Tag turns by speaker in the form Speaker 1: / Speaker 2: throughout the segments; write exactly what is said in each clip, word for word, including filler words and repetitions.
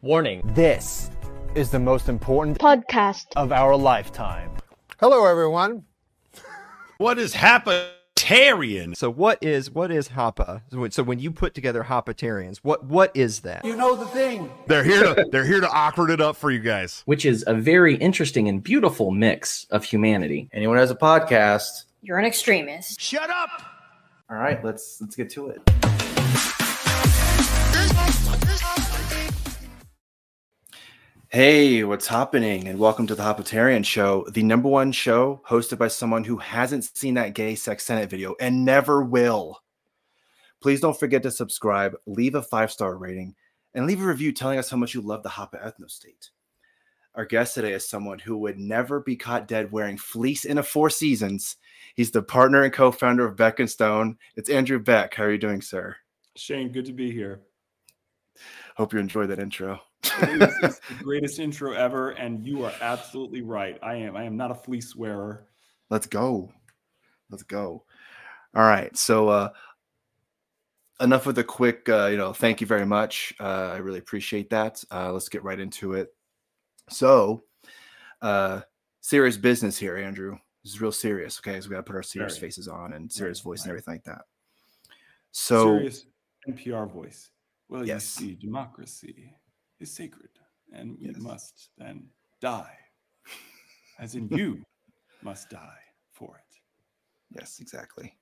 Speaker 1: Warning. This is the most important
Speaker 2: podcast
Speaker 1: of our lifetime.
Speaker 3: Hello, everyone.
Speaker 4: What is Hoppatarian?
Speaker 5: So what is what is Hoppa? So when you put together Hoppatarians, what what is that?
Speaker 3: You know the thing.
Speaker 4: They're here to they're here to awkward it up for you guys.
Speaker 6: Which is a very interesting and beautiful mix of humanity.
Speaker 7: Anyone who has a podcast,
Speaker 2: you're an extremist.
Speaker 4: Shut up.
Speaker 7: All right, let's let's get to it. Hey, what's happening? And welcome to the Hoppatarian Show, the number one show hosted by someone who hasn't seen that gay sex Senate video and never will. Please don't forget to subscribe, leave a five-star rating, and leave a review telling us how much you love the Hoppa Ethnostate. Our guest today is someone who would never be caught dead wearing fleece in a Four Seasons. He's the partner and co-founder of Beck and Stone. It's Andrew Beck. How are you doing, sir?
Speaker 8: Shane, good to be here.
Speaker 7: Hope you enjoyed that intro.
Speaker 8: It's the greatest intro ever, and you are absolutely right. I am. I am not a fleece wearer.
Speaker 7: Let's go. Let's go. All right. So uh, enough with the quick, uh, you know, thank you very much. Uh, I really appreciate that. Uh, let's get right into it. So uh, serious business here, Andrew. This is real serious. Okay. So we got to put our serious very, faces on and serious voice right. and everything like that. So
Speaker 8: serious N P R voice. Well,
Speaker 7: yes.
Speaker 8: You see, democracy is sacred, and we
Speaker 7: yes.
Speaker 8: must then die, as in you must die for it.
Speaker 7: Yes, exactly.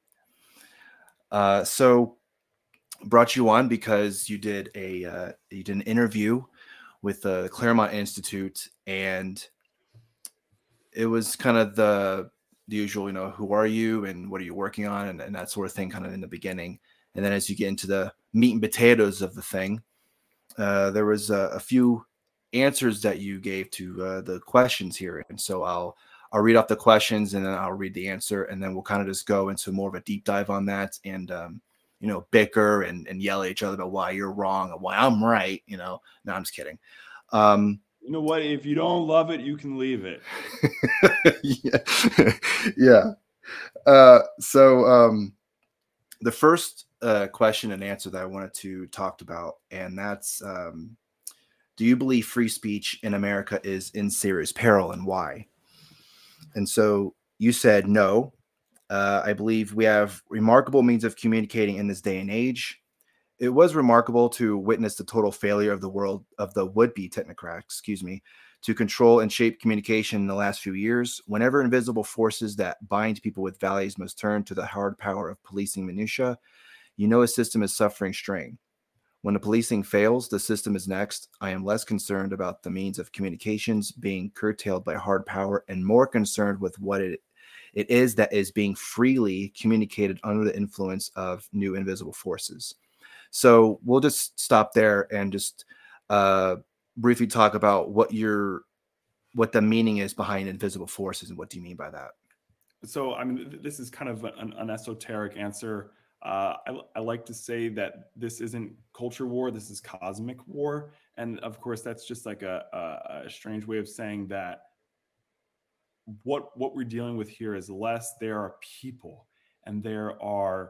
Speaker 7: Uh, so brought you on because you did a uh, you did an interview with the Claremont Institute, and it was kind of the, the usual, you know, who are you and what are you working on, and, and that sort of thing, kind of in the beginning. And then as you get into the meat and potatoes of the thing, uh, there was a, a few answers that you gave to uh, the questions here. And so I'll I'll read off the questions and then I'll read the answer. And then we'll kind of just go into more of a deep dive on that and, um, you know, bicker and, and yell at each other about why you're wrong and why I'm right. You know, no, I'm just kidding. Um,
Speaker 8: you know what? If you don't love it, you can leave it.
Speaker 7: yeah. yeah. Uh, so um, the first Uh, question and answer that I wanted to talk about, and that's um, do you believe free speech in America is in serious peril and why? And so you said no. Uh, I believe we have remarkable means of communicating in this day and age. It was remarkable to witness the total failure of the world of the would-be technocrats, excuse me, to control and shape communication in the last few years. Whenever invisible forces that bind people with values must turn to the hard power of policing minutia, you know a system is suffering strain. When the policing fails, the system is next. I am less concerned about the means of communications being curtailed by hard power and more concerned with what it, it is that is being freely communicated under the influence of new invisible forces. So we'll just stop there and just uh, briefly talk about what your what the meaning is behind invisible forces and what do you mean by that?
Speaker 8: So, I mean, this is kind of an, an esoteric answer. Uh, I, I like to say that this isn't culture war, this is cosmic war. And of course, that's just like a, a, a strange way of saying that what, what we're dealing with here is less there are people and there are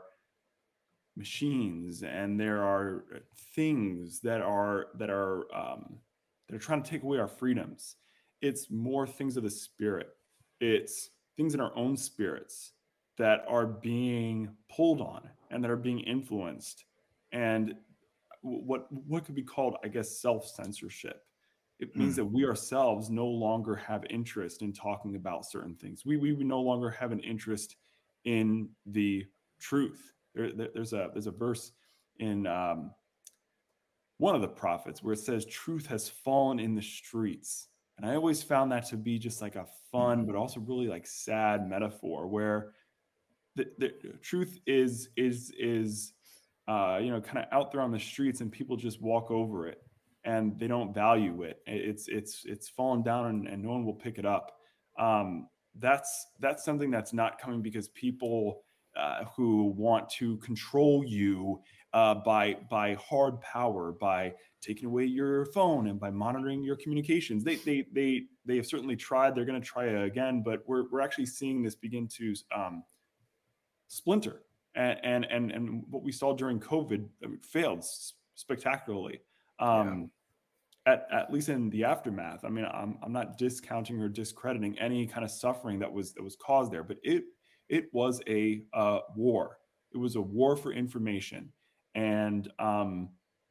Speaker 8: machines and there are things that are, that are, um, that are trying to take away our freedoms. It's more things of the spirit. It's things in our own spirits that are being pulled on and that are being influenced, and what what could be called, I guess, self-censorship. It means mm. that we ourselves no longer have interest in talking about certain things. We we no longer have an interest in the truth. There, there, there's a there's a verse in um, one of the prophets where it says, "Truth has fallen in the streets," and I always found that to be just like a fun, but also really like sad metaphor where The, the truth is is is uh, you know, kind of out there on the streets, and people just walk over it and they don't value it. It's it's it's fallen down and, and no one will pick it up. Um, that's that's something that's not coming because people uh, who want to control you uh, by by hard power, by taking away your phone and by monitoring your communications. They they they they have certainly tried. They're going to try again, but we're we're actually seeing this begin to um, splinter, and, and and and what we saw during COVID, I mean, failed spectacularly. Um, at, at least in the aftermath, I mean, I'm, I'm not discounting or discrediting any kind of suffering that was that was caused there, but it it was a uh, war. It was a war for information, and um,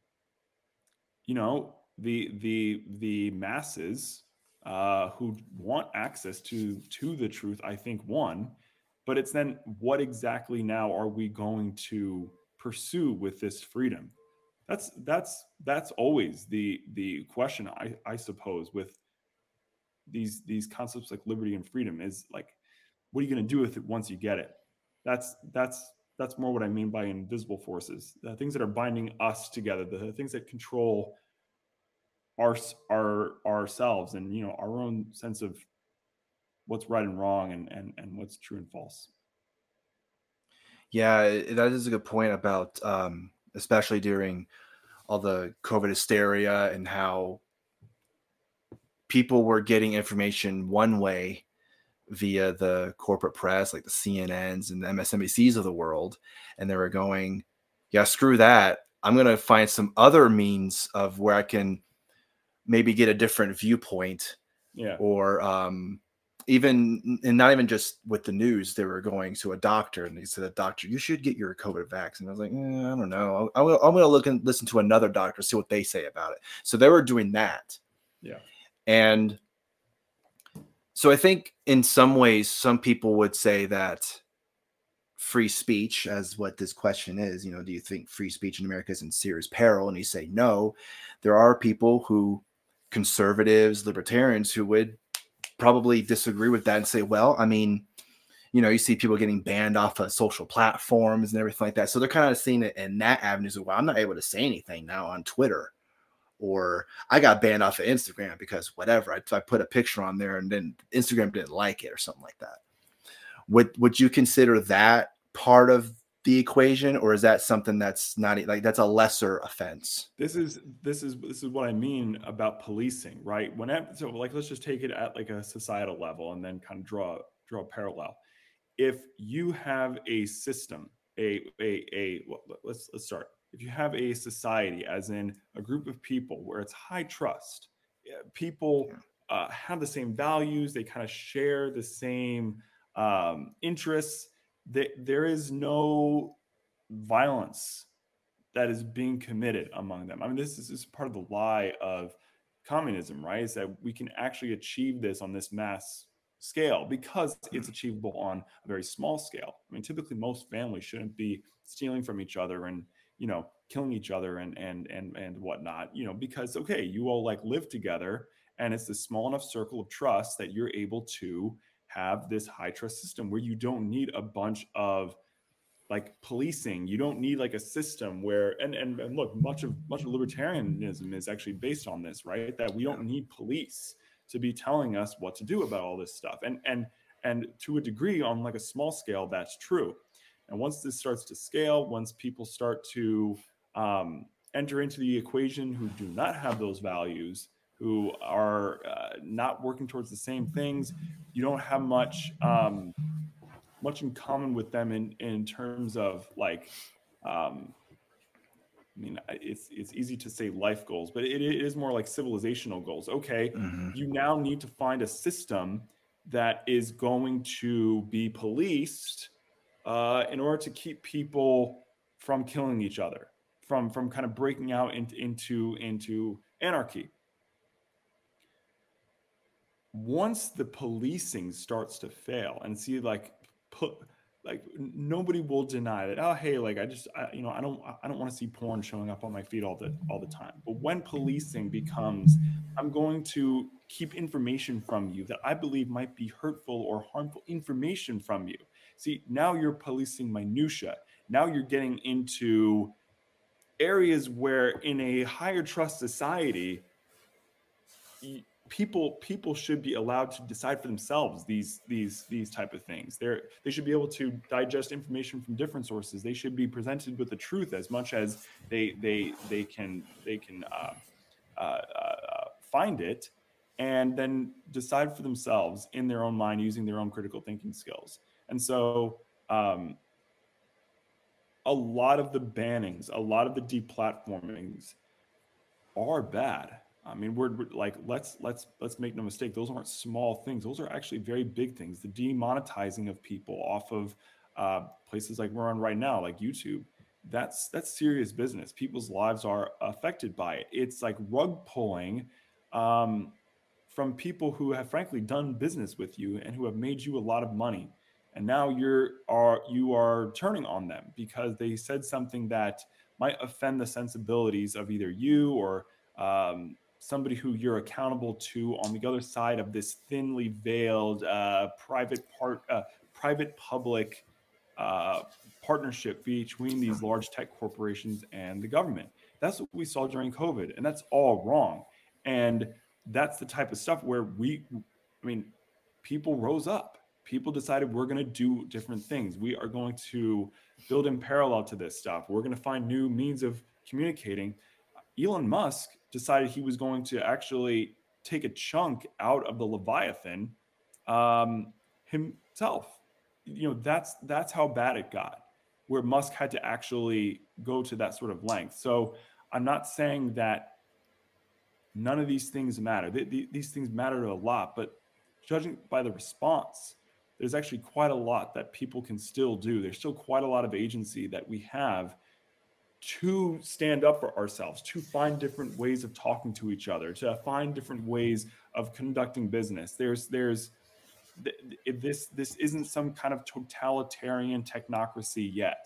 Speaker 8: you know, the the the masses uh, who want access to to the truth, I think, won. But it's then, what exactly now are we going to pursue with this freedom? That's that's that's always the the question, I, I suppose, with these these concepts like liberty and freedom, is like, what are you going to do with it once you get it? That's that's that's more what I mean by invisible forces, the things that are binding us together, the things that control our our ourselves, and you know, our own sense of what's right and wrong, and and and what's true and false.
Speaker 7: Yeah, it- that is a good point about, um, especially during all the COVID hysteria and how people were getting information one way via the corporate press, like the C N Ns and the M S N B Cs of the world. And they were going, yeah, screw that. I'm going to find some other means of where I can maybe get a different viewpoint.
Speaker 8: Yeah.
Speaker 7: Or um, even, and not even just with the news, they were going to a doctor and they said, a doctor, you should get your COVID vaccine. I was like, eh, I don't know. I'm, I'm going to look and listen to another doctor, see what they say about it. So they were doing that.
Speaker 8: Yeah.
Speaker 7: And so I think in some ways, some people would say that free speech, as what this question is, you know, do you think free speech in America is in serious peril? And you say no. There are people who, conservatives, libertarians, who would probably disagree with that and say, well, I mean, you know, you see people getting banned off of social platforms and everything like that. So they're kind of seeing it in that avenue. So, well, I'm not able to say anything now on Twitter, or I got banned off of Instagram because whatever, I, I put a picture on there and then Instagram didn't like it or something like that. Would would you consider that part of the equation, or is that something that's not, like, that's a lesser offense?
Speaker 8: This is this is this is what I mean about policing, right? Whenever, so like, let's just take it at like a societal level and then kind of draw draw a parallel. If you have a system, a a a well, let's let's start. If you have a society, as in a group of people where it's high trust, people uh, have the same values, they kind of share the same um, interests, that there is no violence that is being committed among them. I mean, this is, this is part of the lie of communism, right? Is that we can actually achieve this on this mass scale because it's achievable on a very small scale. I mean, typically most families shouldn't be stealing from each other and, you know, killing each other and and and and whatnot, you know, because okay, you all like live together and it's this small enough circle of trust that you're able to have this high trust system where you don't need a bunch of like policing. You don't need like a system where, and, and, and look, much of much of libertarianism is actually based on this, right? That we don't need police to be telling us what to do about all this stuff. And, and, and to a degree on like a small scale, that's true. And once this starts to scale, once people start to um, enter into the equation who do not have those values, who are uh, not working towards the same things, you don't have much um, much in common with them in, in terms of like, um, I mean, it's it's easy to say life goals, but it, it is more like civilizational goals. Okay,
Speaker 7: Mm-hmm.
Speaker 8: you now need to find a system that is going to be policed uh, in order to keep people from killing each other, from from kind of breaking out into into, into anarchy. Once the policing starts to fail, and see, like, put like nobody will deny that, oh hey, like I just I, you know I don't I don't want to see porn showing up on my feed all the all the time. But when policing becomes, I'm going to keep information from you that I believe might be hurtful or harmful information from you. See, now you're policing minutia. Now you're getting into areas where in a higher trust society, people people should be allowed to decide for themselves these these these type of things. They're they should be able to digest information from different sources. They should be presented with the truth as much as they they they can they can uh, uh, uh, find it, and then decide for themselves in their own mind using their own critical thinking skills. And so um, a lot of the bannings, a lot of the deplatformings are bad. I mean, we're, we're like, let's let's let's make no mistake. Those aren't small things. Those are actually very big things. The demonetizing of people off of uh, places like we're on right now, like YouTube. That's that's serious business. People's lives are affected by it. It's like rug pulling um, from people who have frankly done business with you and who have made you a lot of money. And now you're are you are turning on them because they said something that might offend the sensibilities of either you or um, somebody who you're accountable to on the other side of this thinly veiled uh, private part, uh, private public uh, partnership between these large tech corporations and the government. That's what we saw during COVID, and that's all wrong. And that's the type of stuff where we, I mean, people rose up. People decided we're going to do different things. We are going to build in parallel to this stuff. We're going to find new means of communicating. Elon Musk decided he was going to actually take a chunk out of the Leviathan um, himself. You know, that's that's how bad it got, where Musk had to actually go to that sort of length. So I'm not saying that none of these things matter. They, they, these things matter a lot, but judging by the response, there's actually quite a lot that people can still do. There's still quite a lot of agency that we have to stand up for ourselves, to find different ways of talking to each other, to find different ways of conducting business. There's, there's, this, this isn't some kind of totalitarian technocracy yet.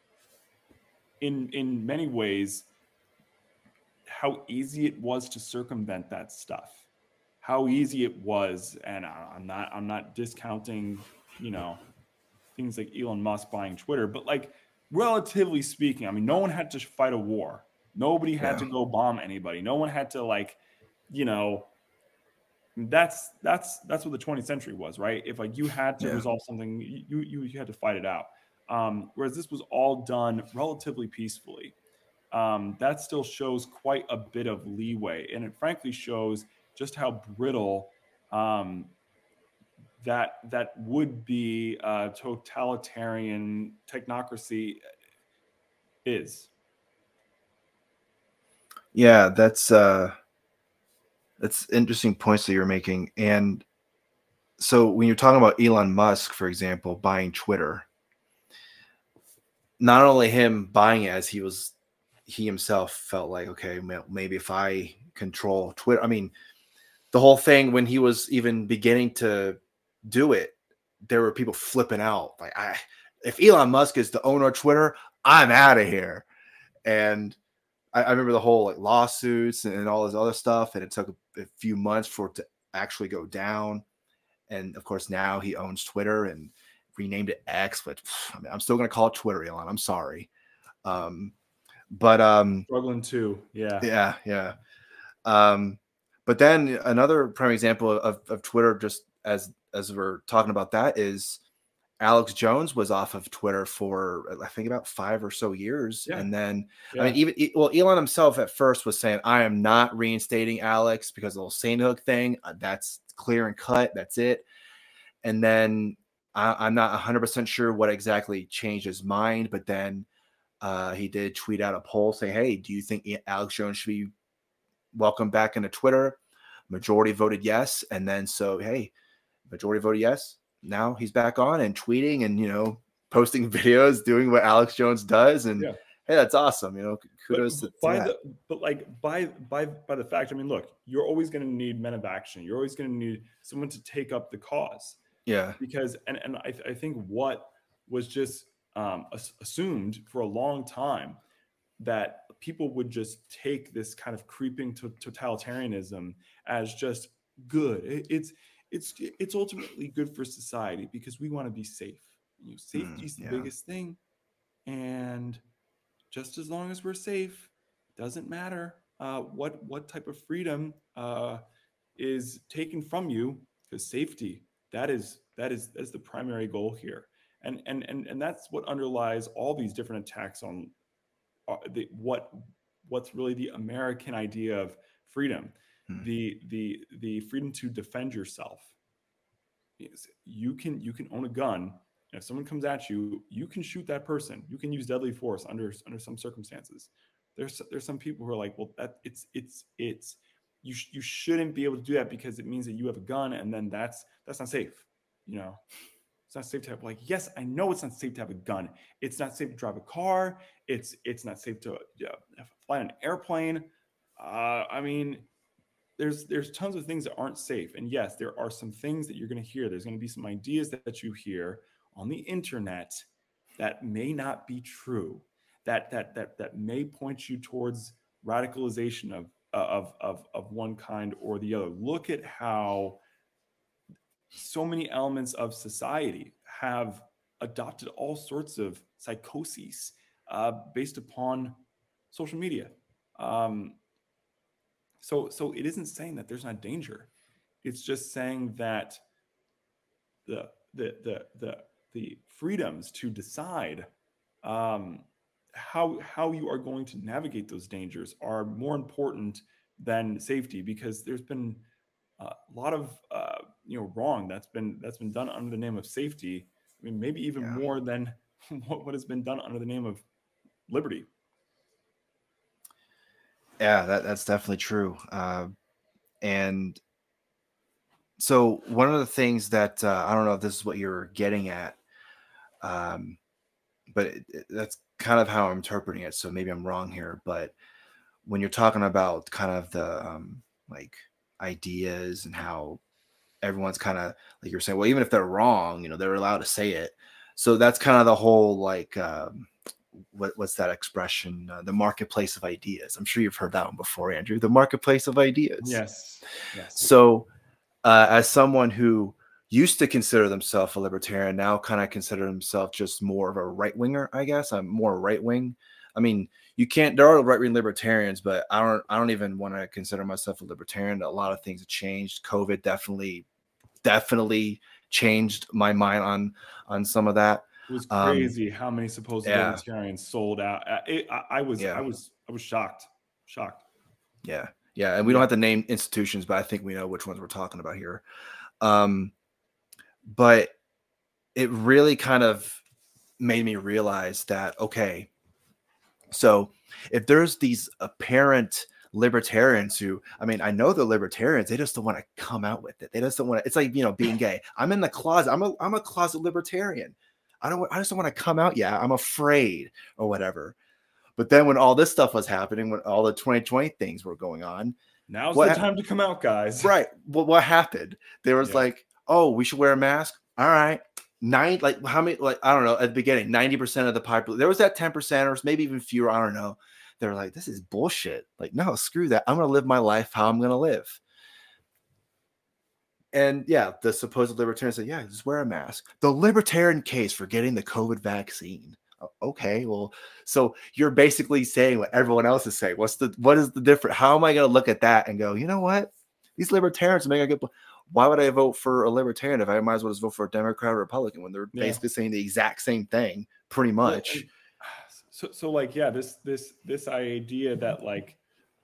Speaker 8: In, in many ways, how easy it was to circumvent that stuff, how easy it was. And I'm not, I'm not discounting, you know, things like Elon Musk buying Twitter, but like, relatively speaking, I mean, no one had to fight a war. Nobody had yeah. to go bomb anybody. No one had to, like, you know, that's that's that's what the twentieth century was, right? If like you had to yeah. resolve something, you, you you had to fight it out. Um, whereas this was all done relatively peacefully. Um, that still shows quite a bit of leeway, and it frankly shows just how brittle um, that that would be a totalitarian technocracy is.
Speaker 7: Yeah, that's uh, that's interesting points that you're making. And so when you're talking about Elon Musk, for example, buying Twitter, not only him buying it, as he was, he himself felt like, okay, maybe if I control Twitter, I mean, the whole thing when he was even beginning to do it, there were people flipping out like, I if Elon Musk is the owner of Twitter, I'm out of here. And I, I remember the whole like lawsuits and, and all this other stuff, and it took a, a few months for it to actually go down. And of course now he owns Twitter and renamed it X, but I mean, I'm still going to call it Twitter, Elon. I'm sorry. Um, but um,
Speaker 8: struggling too. Yeah.
Speaker 7: Yeah. Yeah. Um, but then another prime example of, of Twitter, just as, as we're talking about that, is Alex Jones was off of Twitter for, I think, about five or so years. Yeah. And then, yeah. I mean, even, well, Elon himself at first was saying, I am not reinstating Alex because of the whole Saint Hook thing. That's clear and cut. That's it. And then I, I'm not one hundred percent sure what exactly changed his mind, but then uh, he did tweet out a poll saying, hey, do you think Alex Jones should be welcomed back into Twitter? Majority voted yes. And then so, hey, majority voted yes. Now he's back on and tweeting and, you know, posting videos, doing what Alex Jones does. And yeah. hey, that's awesome. You know, kudos
Speaker 8: but,
Speaker 7: to,
Speaker 8: by
Speaker 7: to that.
Speaker 8: The, but like by, by, by the fact, I mean, look, you're always going to need men of action. You're always going to need someone to take up the cause.
Speaker 7: Yeah.
Speaker 8: Because, and, and I, I think what was just um, assumed for a long time, that people would just take this kind of creeping to totalitarianism as just good. It, it's, It's it's ultimately good for society because we want to be safe. You know, safety is mm, yeah. the biggest thing, and just as long as we're safe, doesn't matter uh, what what type of freedom uh, is taken from you. Because safety, that is that is that is the primary goal here, and and and and that's what underlies all these different attacks on uh, the, what what's really the American idea of freedom. The the the freedom to defend yourself. You can you can own a gun. And if someone comes at you, you can shoot that person. You can use deadly force under under some circumstances. There's there's some people who are like, well, that it's it's it's you sh- you shouldn't be able to do that because it means that you have a gun, and then that's that's not safe. You know, it's not safe to have, like, yes, I know it's not safe to have a gun. It's not safe to drive a car. It's it's not safe to uh, fly an airplane. Uh, I mean, there's there's tons of things that aren't safe. And yes, there are some things that you're going to hear. There's going to be some ideas that, that you hear on the internet that may not be true, that that that that may point you towards radicalization of of of of one kind or the other. Look at how so many elements of society have adopted all sorts of psychoses uh, based upon social media. Um, so so it isn't saying that there's not danger. It's just saying that the the the the the freedoms to decide um, how how you are going to navigate those dangers are more important than safety, because there's been uh, a lot of uh, you know wrong that's been that's been done under the name of safety. I mean, maybe even
Speaker 7: Yeah.
Speaker 8: more than what, what has been done under the name of liberty.
Speaker 7: Yeah, that, that's definitely true. Uh, and so one of the things that uh, I don't know if this is what you're getting at, um, but it, it- that's kind of how I'm interpreting it. So maybe I'm wrong here, but when you're talking about kind of the um, like ideas and how everyone's kind of like you're saying, well, even if they're wrong, you know, they're allowed to say it. So that's kind of the whole like um, what, what's that expression? Uh, the marketplace of ideas. I'm sure you've heard that one before, Andrew. The marketplace of ideas.
Speaker 8: Yes. Yes.
Speaker 7: So, uh, as someone who used to consider themselves a libertarian, now kind of consider himself just more of a right winger, I guess. I'm more right wing. I mean, you can't. There are right wing libertarians, but I don't. I don't even want to consider myself a libertarian. A lot of things have changed. COVID definitely, definitely changed my mind on on some of that.
Speaker 8: It was
Speaker 7: Um,
Speaker 8: crazy how many supposed
Speaker 7: yeah.
Speaker 8: libertarians sold out. Uh, it- I, I was,
Speaker 7: Yeah.
Speaker 8: I was, I was shocked, shocked.
Speaker 7: Yeah. Yeah. And we don't have to name institutions, but I think we know which ones we're talking about here. Um, but it really kind of made me realize that, okay, so if there's these apparent libertarians who, I mean, I know the libertarians, they just don't want to come out with it. They just don't want to, it's like, you know, being gay. I'm in the closet. I'm a, I'm a closet libertarian. I don't, I just don't want to come out. Yeah. I'm afraid or whatever. But then when all this stuff was happening, when all the twenty twenty things were going on,
Speaker 8: Now's
Speaker 7: What
Speaker 8: the
Speaker 7: hap-
Speaker 8: time to come out, guys.
Speaker 7: right. Well, what happened? There was
Speaker 8: Yeah.
Speaker 7: like, oh, we should wear a mask. All right. Nine, like how many, like, I don't know, at the beginning, ninety percent of the population, there was that ten percent or maybe even fewer. I don't know. They were like, this is bullshit. Like, no, screw that. I'm going to live my life how I'm going to live. And yeah, the supposed libertarians said, yeah, just wear a mask. The libertarian case for getting the COVID vaccine. O- Okay, well, so you're basically saying what everyone else is saying. What's the, what is the difference? How am I going to look at that and go, you know what? These libertarians make a good point. Why would I vote for a libertarian if I might as well just vote for a Democrat or Republican when they're
Speaker 8: Yeah.
Speaker 7: basically saying the exact same thing, pretty
Speaker 8: Well,
Speaker 7: much?
Speaker 8: and- so, so like, yeah, this, this, this idea that like,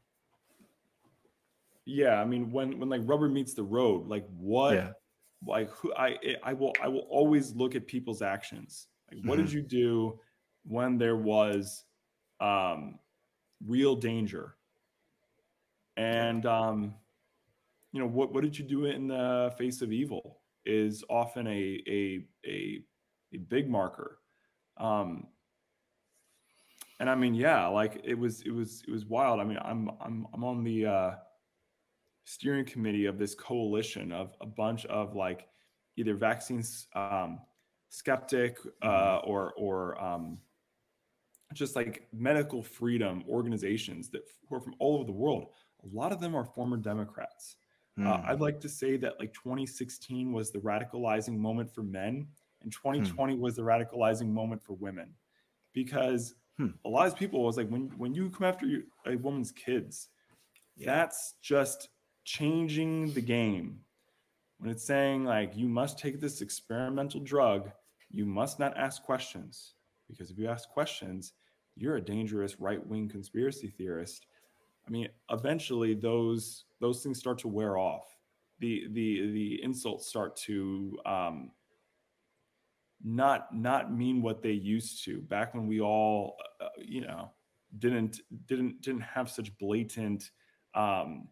Speaker 8: yeah, I mean, when, when like rubber meets the road, like what,
Speaker 7: Yeah.
Speaker 8: like who I, I will, I will always look at people's actions. Like, what
Speaker 7: Mhm.
Speaker 8: did you do when there was, um, real danger? And, um, you know, what, what did you do in the face of evil is often a, a, a, a big marker. Um, and I mean, yeah, like it was, it was, it was wild. I mean, I'm, I'm, I'm on the, uh, steering committee of this coalition of a bunch of like either vaccines, um, skeptic, uh, or, or, um, just like medical freedom organizations that who are from all over the world. A lot of them are former Democrats. Uh,
Speaker 7: Hmm.
Speaker 8: I'd like to say that like twenty sixteen was the radicalizing moment for men, and twenty twenty was the radicalizing moment for women, because
Speaker 7: Hmm.
Speaker 8: a lot of people was like when when you come after you, a woman's kids, that's just changing the game. When it's saying like you must take this experimental drug, you must not ask questions, because if you ask questions, you're a dangerous right-wing conspiracy theorist. I mean, eventually those those things start to wear off. The the the insults start to um, not not mean what they used to. Back when we all, uh, you know, didn't didn't didn't have such blatant um,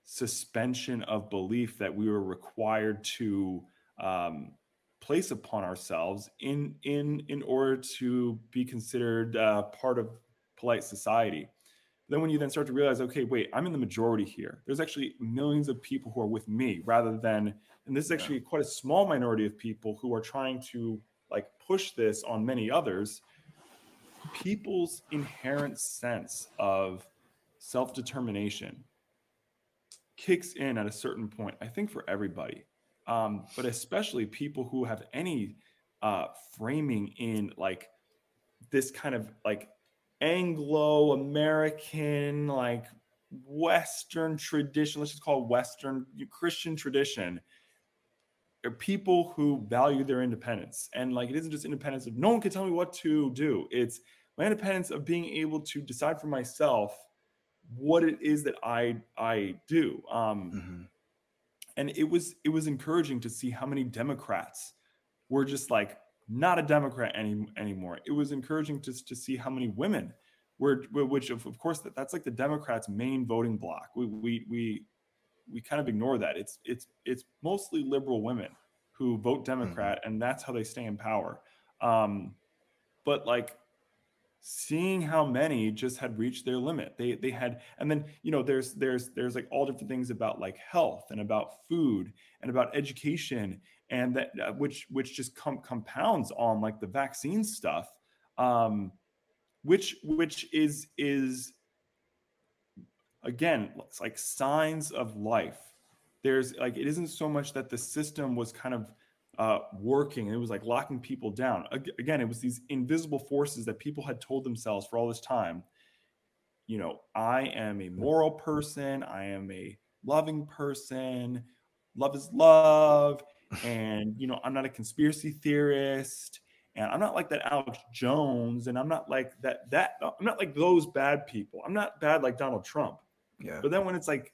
Speaker 8: suspension of belief that we were required to um, place upon ourselves in in in order to be considered uh, part of polite society. Then when you then start to realize, okay, wait, I'm in the majority here. There's actually millions of people who are with me rather than, and this is actually yeah. quite a small minority of people who are trying to like push this on many others. People's inherent sense of self-determination kicks in at a certain point, I think for everybody, um, but especially people who have any uh, framing in like this kind of like Anglo-American, like Western tradition, let's just call it Western Christian tradition, are people who value their independence. And like, it isn't just independence of no one can tell me what to do. It's my independence of being able to decide for myself what it is that I, I do. Um, mm-hmm. And it was, it was encouraging to see how many Democrats were just like, not a Democrat any, anymore. It was encouraging to, to see how many women were, which of, of course that, that's like the Democrats' main voting bloc. We, we, we, we kind of ignore that. It's, it's, it's mostly liberal women who vote Democrat, mm-hmm. and that's how they stay in power. Um, but like seeing how many just had reached their limit, they, they had, and then, you know, there's, there's, there's like all different things about like health and about food and about education, and that uh, which which just com- compounds on like the vaccine stuff, um, which which is is again, it's like signs of life. There's like, it isn't so much that the system was kind of uh, working, it was like locking people down. Again, it was these invisible forces that people had told themselves for all this time. You know, I am a moral person. I am a loving person. Love is love. And, you know, I'm not a conspiracy theorist, and I'm not like that Alex Jones, and I'm not like that, that I'm not like those bad people. I'm not bad like Donald Trump.
Speaker 7: Yeah.
Speaker 8: But then when it's like,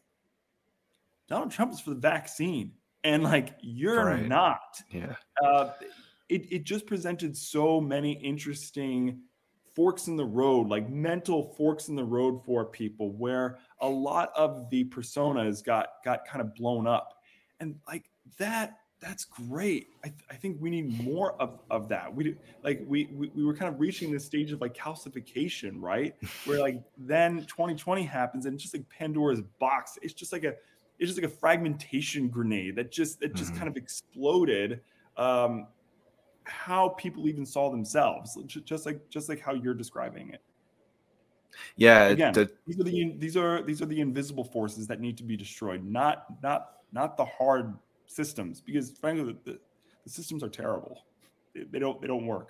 Speaker 8: Donald Trump is for the vaccine, and like, you're right. not,
Speaker 7: yeah.
Speaker 8: Uh, it, it just presented so many interesting forks in the road, like mental forks in the road for people, where a lot of the personas got, got kind of blown up. And like that, that's great. I, th- I think we need more of, of that. We like we, we we were kind of reaching this stage of like calcification, right? Where like then twenty twenty happens, and it's just like Pandora's box. It's just like a it's just like a fragmentation grenade that just that just mm-hmm. kind of exploded. Um, how people even saw themselves, just like just like how you're describing it.
Speaker 7: Yeah.
Speaker 8: Again,
Speaker 7: the-
Speaker 8: these are the these are these are the invisible forces that need to be destroyed, not not not the hard systems, because frankly the, the systems are terrible. They, they don't they don't work.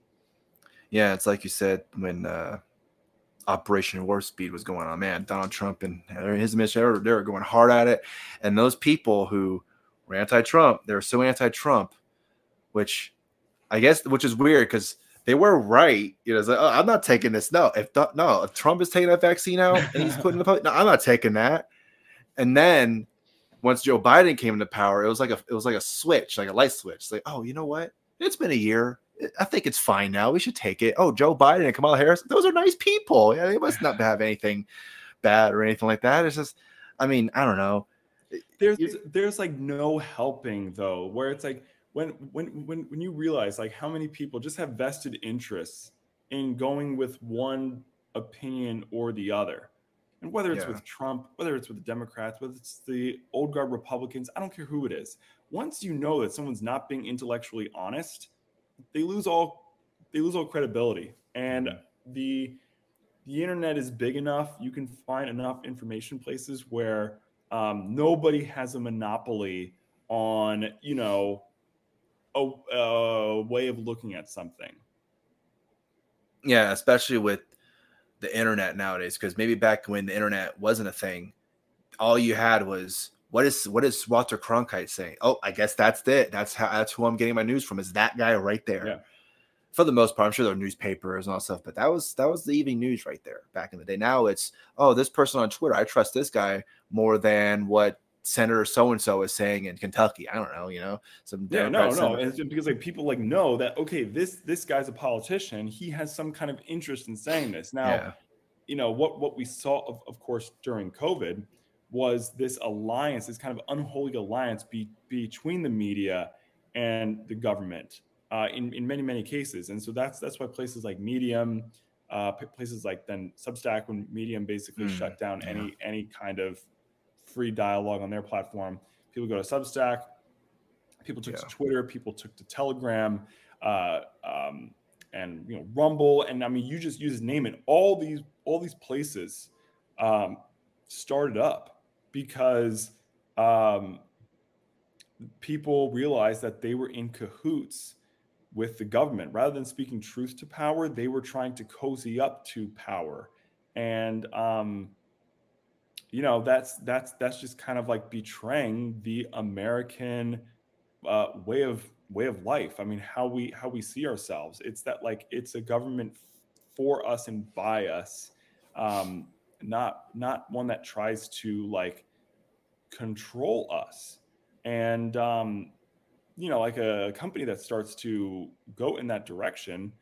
Speaker 7: Yeah, it's like you said when uh Operation Warp Speed was going on, man, Donald Trump and his administration, they were going hard at it, and those people who were anti-Trump, they were so anti-Trump, which I guess which is weird because they were right. You know, it's like, oh, I'm not taking this. No, if no, if Trump is taking that vaccine out and he's putting the public, no, I'm not taking that. And then once Joe Biden came into power, it was like a it was like a switch, like a light switch. It's like, oh, you know what? It's been a year. I think it's fine now. We should take it. Oh, Joe Biden and Kamala Harris, those are nice people. Yeah, they must not have anything bad or anything like that. It's just, I mean, I don't know.
Speaker 8: There's there's like no helping though, where it's like when when when when you realize like how many people just have vested interests in going with one opinion or the other. And whether it's yeah. with Trump, whether it's with the Democrats, whether it's the old guard Republicans, I don't care who it is. Once you know that someone's not being intellectually honest, they lose all they lose all credibility. And the the internet is big enough. You can find enough information places where um, nobody has a monopoly on, you know, a, a way of looking at something.
Speaker 7: Yeah, especially with the internet nowadays, because maybe back when the internet wasn't a thing, all you had was what is what is Walter Cronkite saying? Oh, I guess that's it. That's how that's who I'm getting my news from, is that guy right there.
Speaker 8: Yeah.
Speaker 7: For the most part, I'm sure there are newspapers and all that stuff, but that was that was the evening news right there back in the day. Now it's, oh, this person on Twitter, I trust this guy more than what Senator so and so is saying in Kentucky. I don't know, you know. Some
Speaker 8: yeah, no, no,
Speaker 7: Senator.
Speaker 8: it's because like people like know that, okay, this this guy's a politician. He has some kind of interest in saying this. Now,
Speaker 7: yeah.
Speaker 8: you know what what we saw, of, of course, during COVID was this alliance, this kind of unholy alliance be, between the media and the government uh, in, in many, many cases. And so that's that's why places like Medium, uh, places like then Substack, when Medium basically mm, shut down yeah. any any kind of free dialogue on their platform, people go to Substack, people took yeah. to Twitter, people took to Telegram, uh, um, and you know Rumble, and I mean you just you just name it. All these all these places um, started up because um, people realized that they were in cahoots with the government. Rather than speaking truth to power, they were trying to cozy up to power, and um, you know that's that's that's just kind of like betraying the American uh, way of way of life. I mean, how we how we see ourselves. It's that like it's a government for us and by us, um, not not one that tries to like control us. And um, you know, like a company that starts to go in that direction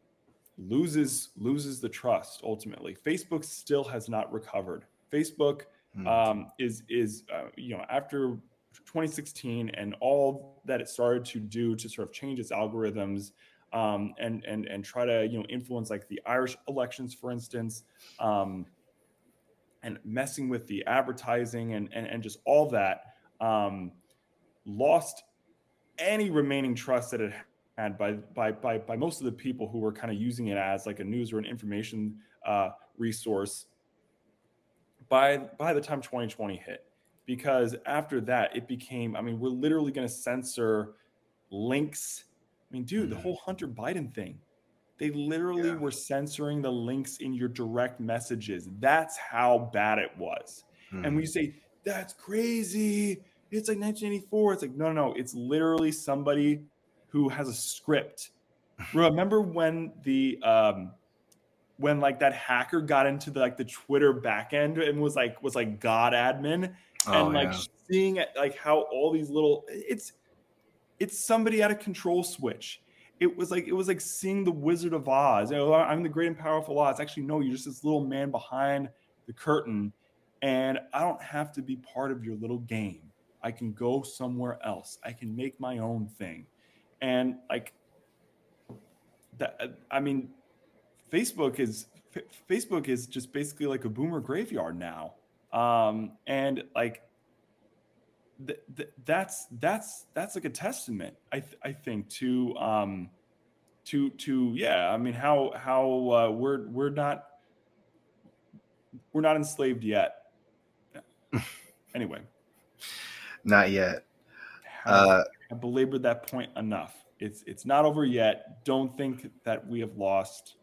Speaker 8: loses loses the trust ultimately. Facebook still has not recovered. Facebook hmm. um, is is uh, you know after twenty sixteen and all that it started to do to sort of change its algorithms um, and and and try to you know influence like the Irish elections, for instance, um, and messing with the advertising and and, and just all that, um, lost any remaining trust that it had by by by by most of the people who were kind of using it as like a news or an information uh, resource by by the time twenty twenty hit. Because after that, it became, I mean, we're literally going to censor links. I mean, dude, mm. the whole Hunter Biden thing, they literally yeah. were censoring the links in your direct messages. That's how bad it was. Mm. And when you say, that's crazy, it's like nineteen eighty-four. It's like, no, no, no. It's literally somebody who has a script. Remember when the, um, when like that hacker got into the, like the Twitter backend and was like, was like God admin. And oh, like yeah. seeing it, like how all these little, it's, it's somebody at a control switch. It was like, it was like seeing the Wizard of Oz. You know, I'm the great and powerful Oz. Actually, no, you're just this little man behind the curtain. And I don't have to be part of your little game. I can go somewhere else. I can make my own thing. And like that, I mean, Facebook is, F- Facebook is just basically like a boomer graveyard now. Um, and like, th- th- that's, that's, that's like a testament, I, th- I think to, um, to, to, yeah, I mean, how, how, uh, we're, we're not, we're not enslaved yet. Anyway.
Speaker 7: Not yet.
Speaker 8: Uh, I belabored that point enough. It's, it's not over yet. Don't think that we have lost.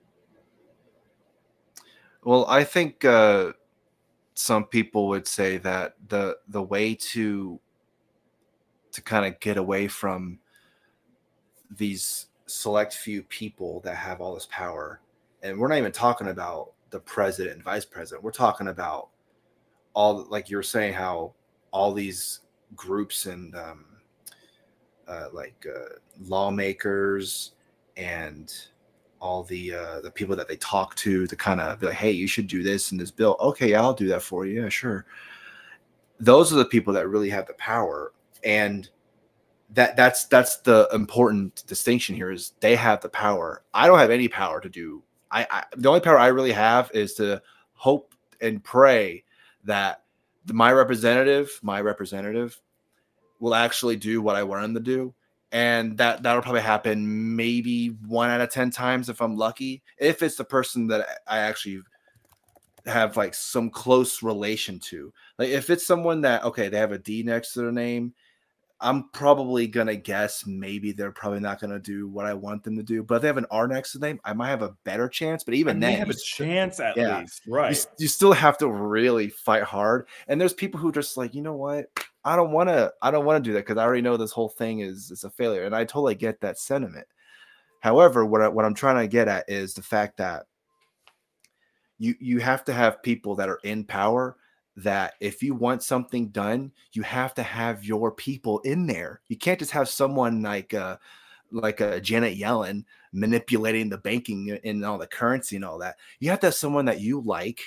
Speaker 7: Well, I think, uh, some people would say that the the way to to kind of get away from these select few people that have all this power, and we're not even talking about the president and vice president, we're talking about all, like you were saying, how all these groups and um, uh, like uh, lawmakers and all the uh, the people that they talk to to kind of be like, hey, you should do this in this bill. Okay, yeah, I'll do that for you. Yeah, sure. Those are the people that really have the power. And that that's that's the important distinction here is they have the power. I don't have any power to do. I, I the only power I really have is to hope and pray that my representative, my representative will actually do what I want him to do. And that, that'll probably happen maybe one out of ten times if I'm lucky. If it's the person that I actually have like some close relation to. Like if it's someone that, okay, they have a D next to their name, I'm probably going to guess maybe they're probably not going to do what I want them to do. But if they have an R next to them, I might have a better chance. But even
Speaker 8: I
Speaker 7: then,
Speaker 8: may have a chance at yeah, least. Right.
Speaker 7: You, you still have to really fight hard. And there's people who are just like, you know what? I don't want to, I don't want to do that because I already know this whole thing is, is a failure. And I totally get that sentiment. However, what I, what I'm trying to get at is the fact that you, you have to have people that are in power that if you want something done, you have to have your people in there. You can't just have someone like, uh, like a Janet Yellen manipulating the banking and all the currency and all that. You have to have someone that you like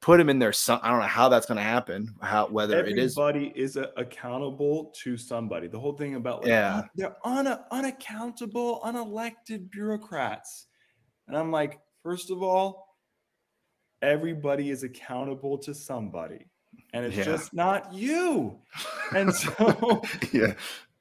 Speaker 7: put them in there. Some, I don't know how that's going to happen. How whether
Speaker 8: Everybody
Speaker 7: it is.
Speaker 8: Everybody is a, accountable to somebody. The whole thing about like
Speaker 7: Yeah.
Speaker 8: un, they're un, unaccountable, unelected bureaucrats, and I'm like, first of all, everybody is accountable to somebody, and it's
Speaker 7: Yeah.
Speaker 8: just not you. And so,
Speaker 7: yeah,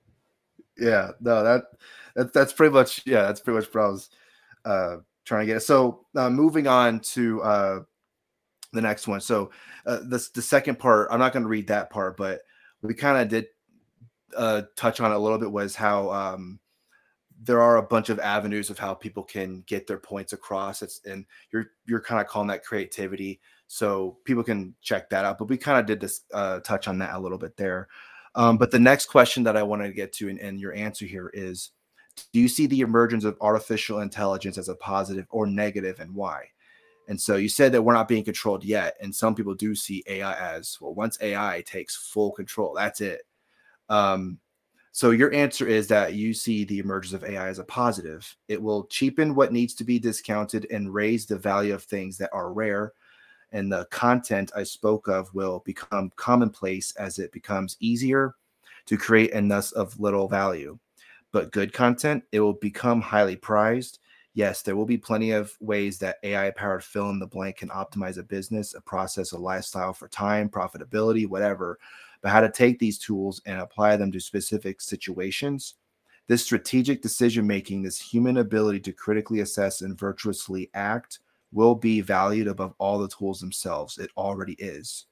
Speaker 7: yeah, no, that that's that's pretty much yeah, that's pretty much what I was uh, trying to get. So uh, moving on to uh, the next one. So uh, this the second part. I'm not going to read that part, but we kind of did uh, touch on it a little bit. Was how um, there are a bunch of avenues of how people can get their points across. It's and you're you're kind of calling that creativity, so people can check that out. But we kind of did this uh, touch on that a little bit there. Um, but the next question that I wanted to get to, and, and your answer here is: do you see the emergence of artificial intelligence as a positive or negative, and why? And so you said that we're not being controlled yet, and some people do see A I as well. Once A I takes full control, that's it. Um, So your answer is that you see the emergence of A I as a positive. It will cheapen what needs to be discounted and raise the value of things that are rare. And the content I spoke of will become commonplace as it becomes easier to create and thus of little value. But good content, it will become highly prized. Yes, there will be plenty of ways that A I-powered fill in the blank can optimize a business, a process, a lifestyle for time, profitability, whatever. But how to take these tools and apply them to specific situations. This strategic decision-making, this human ability to critically assess and virtuously act will be valued above all the tools themselves. It already is.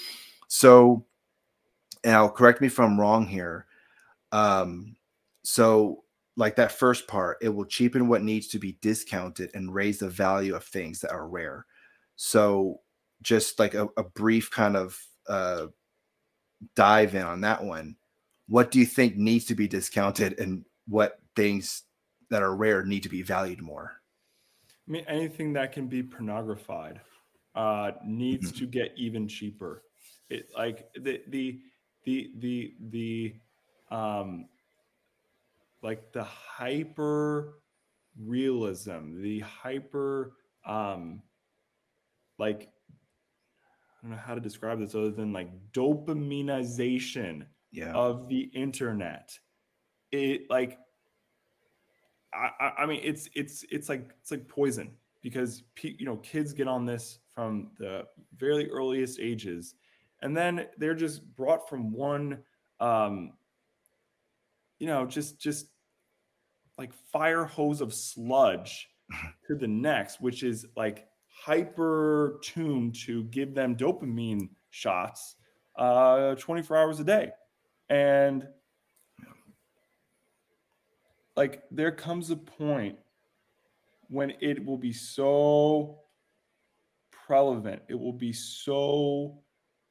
Speaker 7: So, now correct me if I'm wrong here. Um, so like that first part, it will cheapen what needs to be discounted and raise the value of things that are rare. So just like a, a brief kind of uh, dive in on that one. What do you think needs to be discounted and what things that are rare need to be valued more?
Speaker 8: I mean, anything that can be pornographied uh, needs to get even cheaper. It like the the the the the um like the hyper realism, the hyper um like I don't know how to describe this other than like dopaminization
Speaker 7: Yeah.
Speaker 8: of the internet. It like I, I mean it's it's it's like it's like poison because you know kids get on this from the very earliest ages, and then they're just brought from one um you know just just like fire hose of sludge to the next, which is like hyper tuned to give them dopamine shots uh twenty-four hours a day. And like there comes a point when it will be so prevalent, it will be so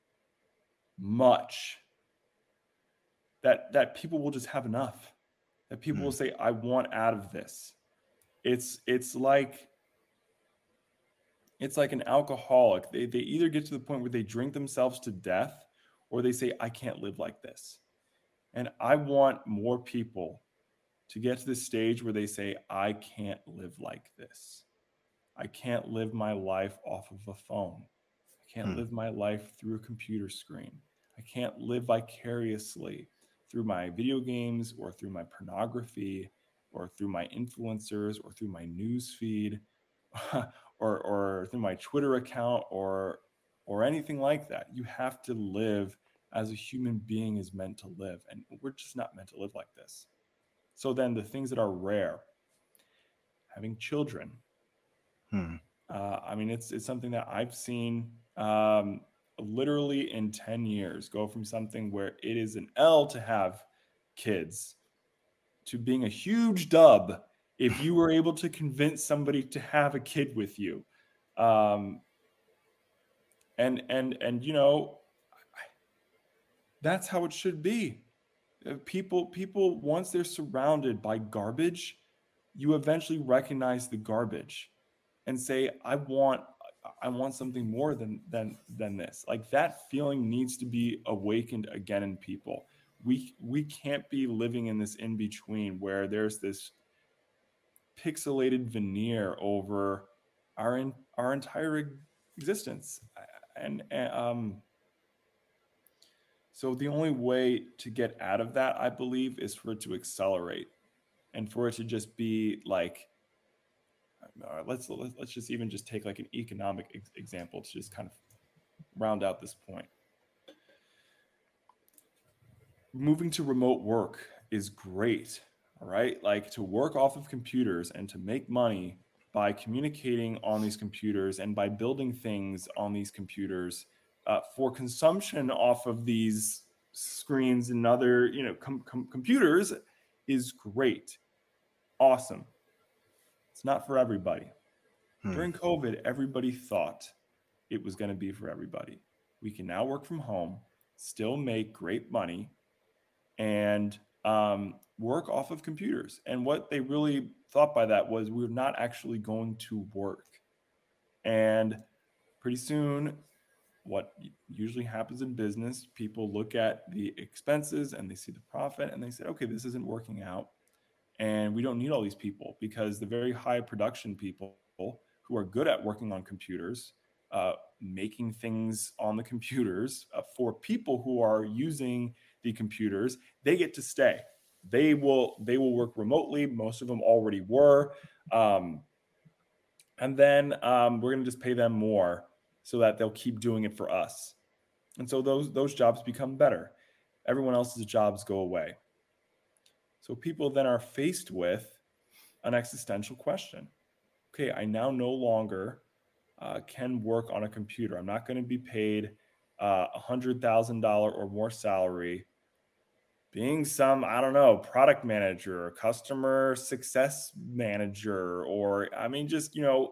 Speaker 8: much that that people will just have enough. That people mm. will say, I want out of this. It's it's like it's like an alcoholic. They they either get to the point where they drink themselves to death or they say, I can't live like this. And I want more people to get to the stage where they say, I can't live like this. I can't live my life off of a phone. I can't hmm. live my life through a computer screen. I can't live vicariously through my video games or through my pornography or through my influencers or through my news feed or, or through my Twitter account or, or anything like that. You have to live as a human being is meant to live. And we're just not meant to live like this. So then the things that are rare, having children, hmm. uh, I mean, it's it's something that I've seen um, literally in ten years go from something where it is an L to have kids to being a huge dub if you were able to convince somebody to have a kid with you. Um, and, and, and, you know, that's how it should be. People, people, once they're surrounded by garbage, you eventually recognize the garbage and say, I want, I want something more than, than, than this. Like that feeling needs to be awakened again in people. We, we can't be living in this in between where there's this pixelated veneer over our, in, our entire existence. and, and um, so the only way to get out of that, I believe, is for it to accelerate, and for it to just be like, uh, let's let's just even just take like an economic ex- example to just kind of round out this point. Moving to remote work is great, all right? Like to work off of computers and to make money by communicating on these computers and by building things on these computers uh, for consumption off of these screens and other, you know, com- com- computers is great. Awesome. It's not for everybody. Hmm. During COVID, everybody thought it was going to be for everybody. We can now work from home, still make great money, and um, work off of computers. And what they really thought by that was we're not actually going to work. And pretty soon, what usually happens in business, people look at the expenses and they see the profit and they say, okay, this isn't working out. And we don't need all these people, because the very high production people who are good at working on computers, uh, making things on the computers uh, for people who are using the computers, they get to stay. They will they will work remotely. Most of them already were. Um, and then um, we're going to just pay them more so that they'll keep doing it for us. And so those those jobs become better. Everyone else's jobs go away. So people then are faced with an existential question. Okay, I now no longer uh, can work on a computer. I'm not going to be paid uh, one hundred thousand dollars or more salary being some, I don't know, product manager or customer success manager, or I mean, just, you know,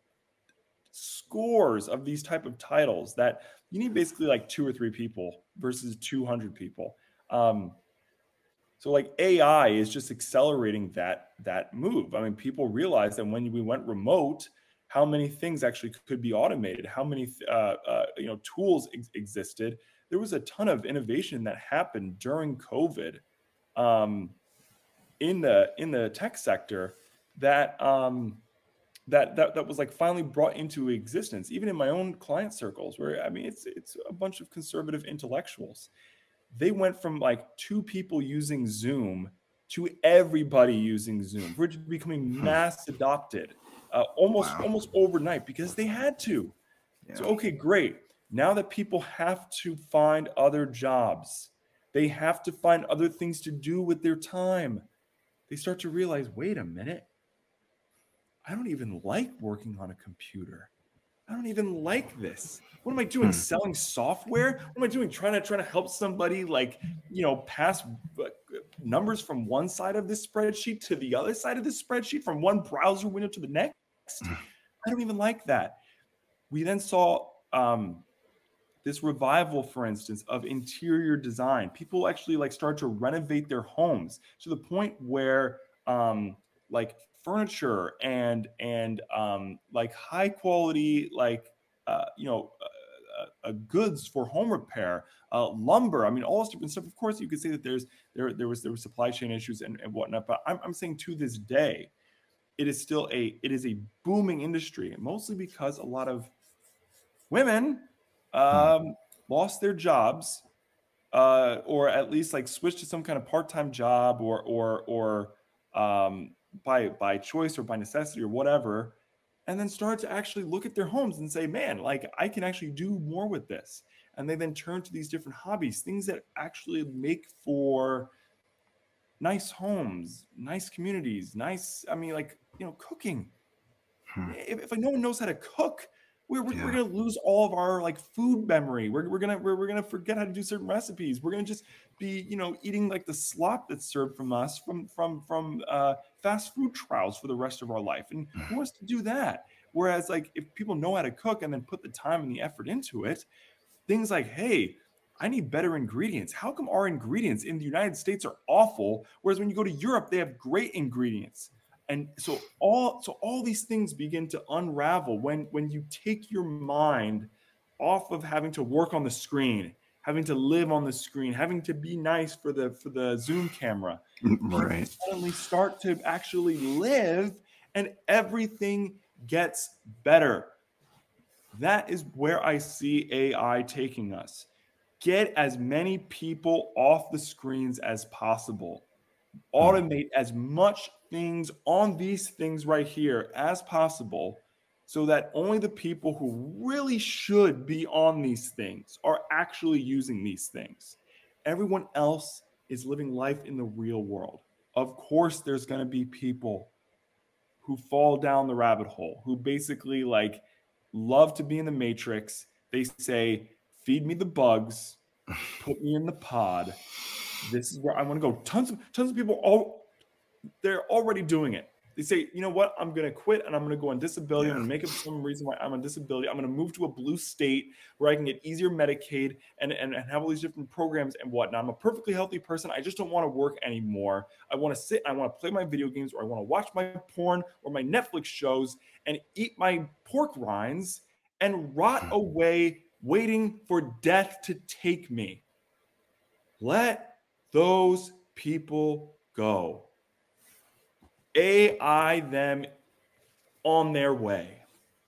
Speaker 8: scores of these type of titles that you need basically like two or three people versus two hundred people. Um, so like A I is just accelerating that, that move. I mean, people realize that when we went remote, how many things actually could be automated, how many, uh, uh, you know, tools ex- existed. There was a ton of innovation that happened during COVID um, in the, in the tech sector that, um, that, that, that was like finally brought into existence, even in my own client circles, where, I mean, it's, it's a bunch of conservative intellectuals. They went from like two people using Zoom to everybody using Zoom. We're becoming mass adopted uh, almost wow. almost overnight because they had to. Yeah. So, okay, great. Now that people have to find other jobs, they have to find other things to do with their time. They start to realize, wait a minute, I don't even like working on a computer. I don't even like this. What am I doing? Hmm. Selling software? What am I doing? Trying to trying to help somebody, like, you know, pass numbers from one side of this spreadsheet to the other side of this spreadsheet, from one browser window to the next. I don't even like that. We then saw um, this revival, for instance, of interior design. People actually like start to renovate their homes to the point where um, like furniture and and um, like high quality, like uh, you know, uh, uh, goods for home repair, uh, lumber. I mean, all this different stuff. Of course, you could say that there's there there was there were supply chain issues and, and whatnot. But I'm I'm saying to this day, it is still a it is a booming industry, mostly because a lot of women um, lost their jobs, uh, or at least like switched to some kind of part-time job, or or or um, by by choice or by necessity or whatever, and then start to actually look at their homes and say, man, like I can actually do more with this. And they then turn to these different hobbies, things that actually make for nice homes, nice communities, nice, I mean, like, you know, cooking. Hmm. If, if like no one knows how to cook, we're we're, yeah. we're gonna lose all of our like food memory. We're we're gonna we're, we're gonna forget how to do certain recipes. We're gonna just be, you know, eating like the slop that's served from us from from from uh, fast food trials for the rest of our life. And who wants to do that? Whereas like if people know how to cook and then put the time and the effort into it, things like, hey, I need better ingredients. How come our ingredients in the United States are awful, whereas when you go to Europe they have great ingredients? And so all so all these things begin to unravel when when you take your mind off of having to work on the screen, having to live on the screen, having to be nice for the for the Zoom camera. Right. You suddenly start to actually live, and everything gets better. That is where I see A I taking us. Get as many people off the screens as possible. Automate as much things on these things right here as possible so that only the people who really should be on these things are actually using these things. Everyone else is living life in the real world. Of course, there's going to be people who fall down the rabbit hole, who basically like love to be in the matrix. They say, feed me the bugs, put me in the pod. This is where I want to go. Tons of tons of people, all they're already doing it. They say, you know what? I'm going to quit and I'm going to go on disability. I'm going to make up some reason why I'm on disability. I'm going to move to a blue state where I can get easier Medicaid and, and, and have all these different programs and whatnot. I'm a perfectly healthy person. I just don't want to work anymore. I want to sit and I want to play my video games, or I want to watch my porn or my Netflix shows and eat my pork rinds and rot away waiting for death to take me. Let those people go. A I them on their way.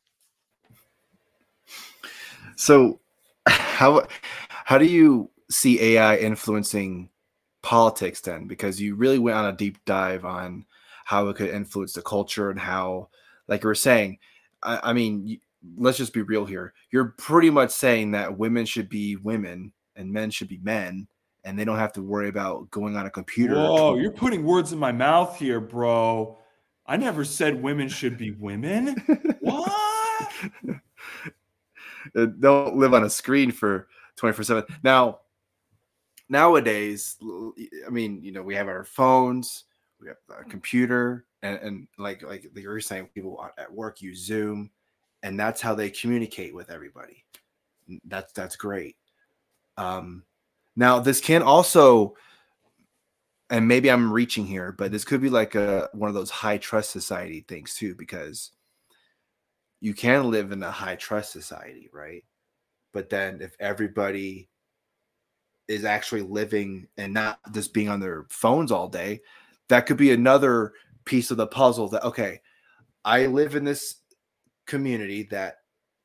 Speaker 7: So how how do you see A I influencing politics then? Because you really went on a deep dive on how it could influence the culture and how, like you were saying, I, I mean, let's just be real here. You're pretty much saying that women should be women and men should be men, and they don't have to worry about going on a computer.
Speaker 8: Whoa, you're putting words in my mouth here, bro. I never said women should be women. What?
Speaker 7: Don't live on a screen for twenty-four seven. Now, nowadays, I mean, you know, we have our phones, we have a computer, and, and like like you were saying, people at work use Zoom, and that's how they communicate with everybody. That's that's great. Um, now, this can also, and maybe I'm reaching here, but this could be like a one of those high trust society things too, because you can live in a high trust society, right? But then if everybody is actually living and not just being on their phones all day, that could be another piece of the puzzle that, okay, I live in this community that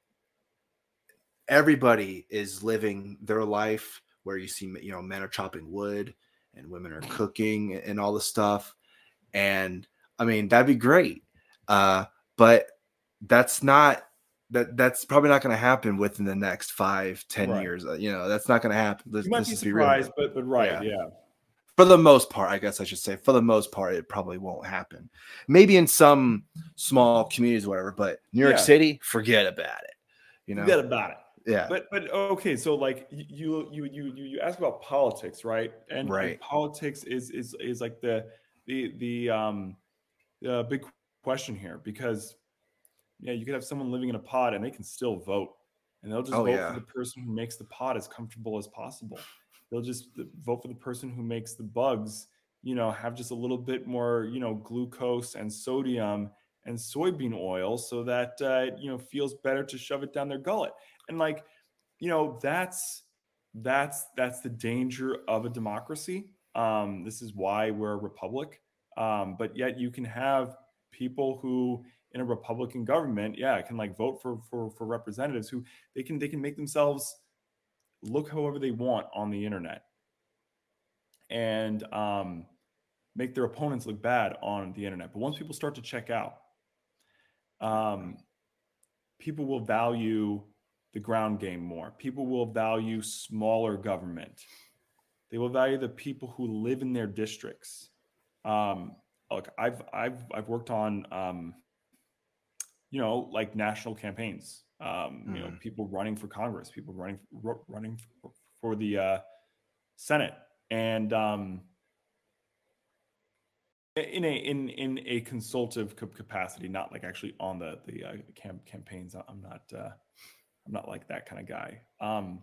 Speaker 7: everybody is living their life where you see, you know, men are chopping wood and women are cooking and all the stuff. And I mean, that'd be great. Uh, but that's not, that that's probably not going to happen within the next five, ten right. years. You know, that's not going to happen. Let's,
Speaker 8: you might be surprised, be but, but right. Yeah. yeah.
Speaker 7: For the most part, I guess I should say, for the most part, it probably won't happen. Maybe in some small communities or whatever, but New York yeah. City, forget about it. You know,
Speaker 8: forget about it.
Speaker 7: Yeah.
Speaker 8: But but okay, so like you you you you you ask about politics, right? And,
Speaker 7: right.
Speaker 8: and politics is is is like the the the um the big question here, because yeah, you could have someone living in a pod and they can still vote, and they'll just
Speaker 7: oh,
Speaker 8: vote
Speaker 7: yeah.
Speaker 8: for the person who makes the pod as comfortable as possible. They'll just vote for the person who makes the bugs, you know, have just a little bit more, you know, glucose and sodium and soybean oil so that, uh, you know, feels better to shove it down their gullet. And like, you know, that's, that's, that's the danger of a democracy. Um, this is why we're a republic. Um, but yet you can have people who in a Republican government, yeah, can like vote for, for, for representatives who they can, they can make themselves look however they want on the internet and um, make their opponents look bad on the internet. But once people start to check out, um, people will value the ground game more. People will value smaller government. They will value the people who live in their districts. Um, look, I've I've I've worked on um, you know, like national campaigns. Um, you know, mm. people running for Congress, people running r- running for, for the uh, Senate, and um, in a in in a consultative capacity, not like actually on the the uh, cam- campaigns. I'm not uh, I'm not like that kind of guy. Um,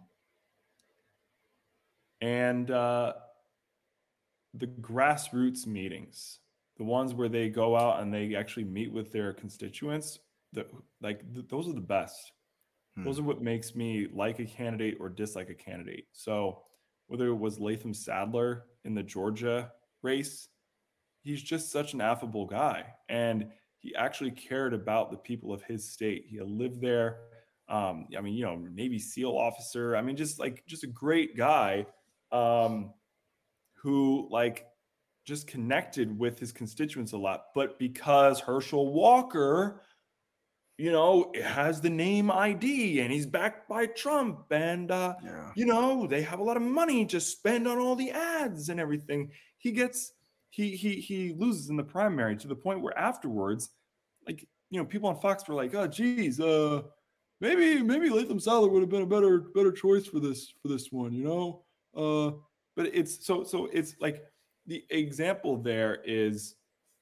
Speaker 8: and uh, the grassroots meetings, the ones where they go out and they actually meet with their constituents. The, like th- those are the best. Hmm. Those are what makes me like a candidate or dislike a candidate. So whether it was Latham Sadler in the Georgia race, he's just such an affable guy, and he actually cared about the people of his state. He lived there. Um, I mean, you know, Navy SEAL officer. I mean, just like just a great guy um, who like just connected with his constituents a lot. But because Herschel Walker, you know, has the name I D and he's backed by Trump, and uh,
Speaker 7: Yeah.
Speaker 8: you know, they have a lot of money to spend on all the ads and everything. He gets he he he loses in the primary to the point where afterwards, like, you know, people on Fox were like, "Oh, geez, uh, maybe maybe Latham Saller would have been a better better choice for this for this one," you know. Uh, but it's so so it's like the example there is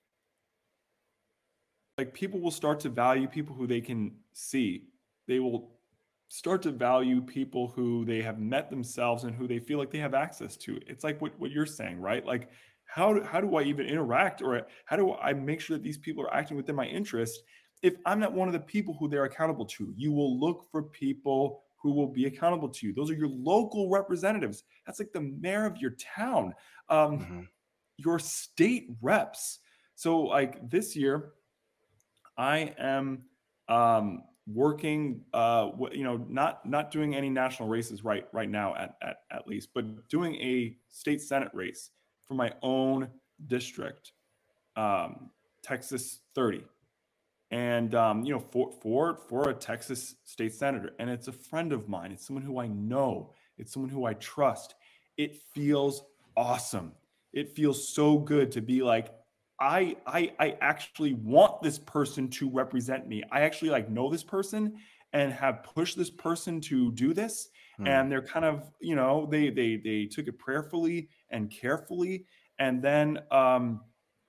Speaker 8: like people will start to value people who they can see. They will start to value people who they have met themselves and who they feel like they have access to. It's like what, what you're saying, right? Like, how do, how do I even interact, or how do I make sure that these people are acting within my interest if I'm not one of the people who they're accountable to? You will look for people who will be accountable to you. Those are your local representatives. That's like the mayor of your town, um,
Speaker 7: Mm-hmm.
Speaker 8: your state reps. So like this year, I am um, working, uh, you know, not not doing any national races right right now at, at at least, but doing a state Senate race for my own district, um, Texas thirty, and um, you know, for for for a Texas state senator, and it's a friend of mine. It's someone who I know. It's someone who I trust. It feels awesome. It feels so good to be like, I, I I actually want this person to represent me. I actually like know this person and have pushed this person to do this.
Speaker 7: Mm.
Speaker 8: And they're kind of, you know, they they they took it prayerfully and carefully. And then um,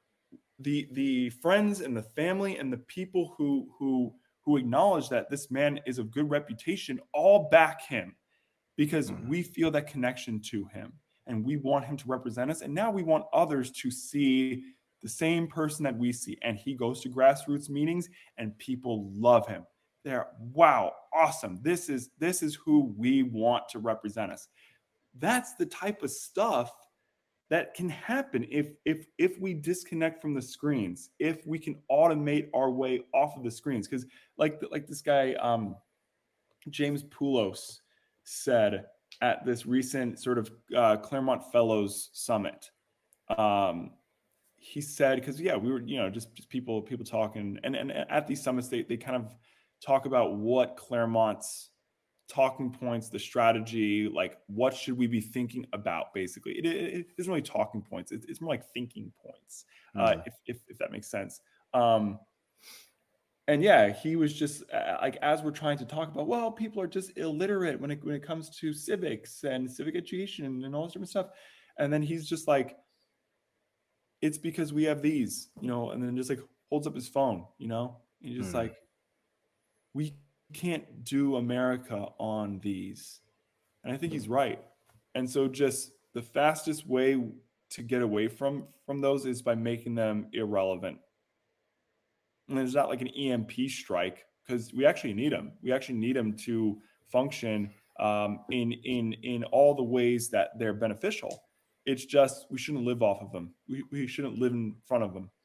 Speaker 8: the the friends and the family and the people who who who acknowledge that this man is of good reputation all back him, because
Speaker 7: Mm.
Speaker 8: we feel that connection to him and we want him to represent us. And now we want others to see the same person that we see. And he goes to grassroots meetings and people love him. They're, wow, awesome. This is this is who we want to represent us. That's the type of stuff that can happen if if if we disconnect from the screens, if we can automate our way off of the screens. Because like like this guy, um, James Poulos, said at this recent sort of uh, Claremont Fellows Summit, um, he said, because yeah, we were, you know, just, just people, people talking, and, and at these summits, they, they kind of talk about what Claremont's talking points, the strategy, like what should we be thinking about, basically. It, it, it isn't really talking points. It, it's more like thinking points, mm-hmm. uh, if, if, if that makes sense. Um, and yeah, he was just uh, like, as we're trying to talk about, well, people are just illiterate when it, when it comes to civics and civic education and, and all this different stuff. And then he's just like, it's because we have these, you know, and then just like holds up his phone, you know, and just mm. like, we can't do America on these. And I think he's right. And so just the fastest way to get away from, from those is by making them irrelevant. And there's not like an E M P strike, because we actually need them. We actually need them to function um, in, in, in all the ways that they're beneficial. It's just, we shouldn't live off of them. We we shouldn't live in front of them.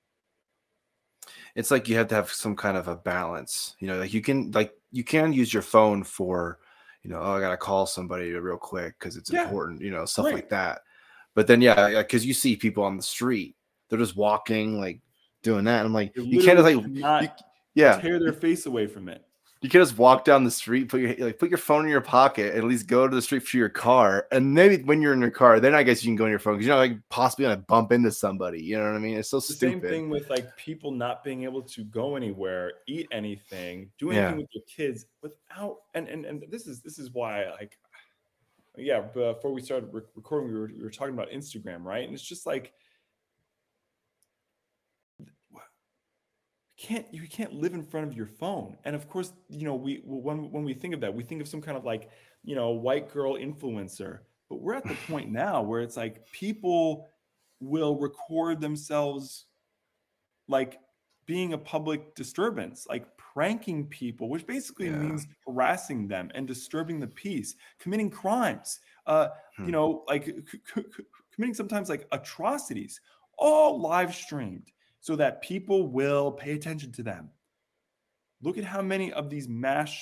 Speaker 7: It's like you have to have some kind of a balance, you know, like you can, like you can use your phone for, you know, oh, I got to call somebody real quick because it's
Speaker 8: yeah.
Speaker 7: important, you know, stuff
Speaker 8: right.
Speaker 7: like that. But then, yeah, because you see people on the street, they're just walking, like doing that. And I'm like,
Speaker 8: You're
Speaker 7: you can't like, you, yeah,
Speaker 8: tear their face away from it.
Speaker 7: You can just walk down the street, put your like put your phone in your pocket, and at least go to the street for your car. And maybe when you're in your car, then I guess you can go on your phone because you're not like possibly gonna bump into somebody. You know what I mean? It's so
Speaker 8: the
Speaker 7: stupid.
Speaker 8: Same thing with like people not being able to go anywhere, eat anything, do anything yeah. with your kids without. And and and this is this is why like yeah. Before we started re- recording, we were we were talking about Instagram, right? And it's just like. Can't you can't live in front of your phone. And of course, you know, we when when we think of that, we think of some kind of like, you know, white girl influencer. But we're at the point now where it's like people will record themselves like being a public disturbance, like pranking people, which basically yeah. means harassing them and disturbing the peace, committing crimes, uh, hmm. you know, like c- c- committing sometimes like atrocities, all live streamed, so that people will pay attention to them. Look at how many of these mass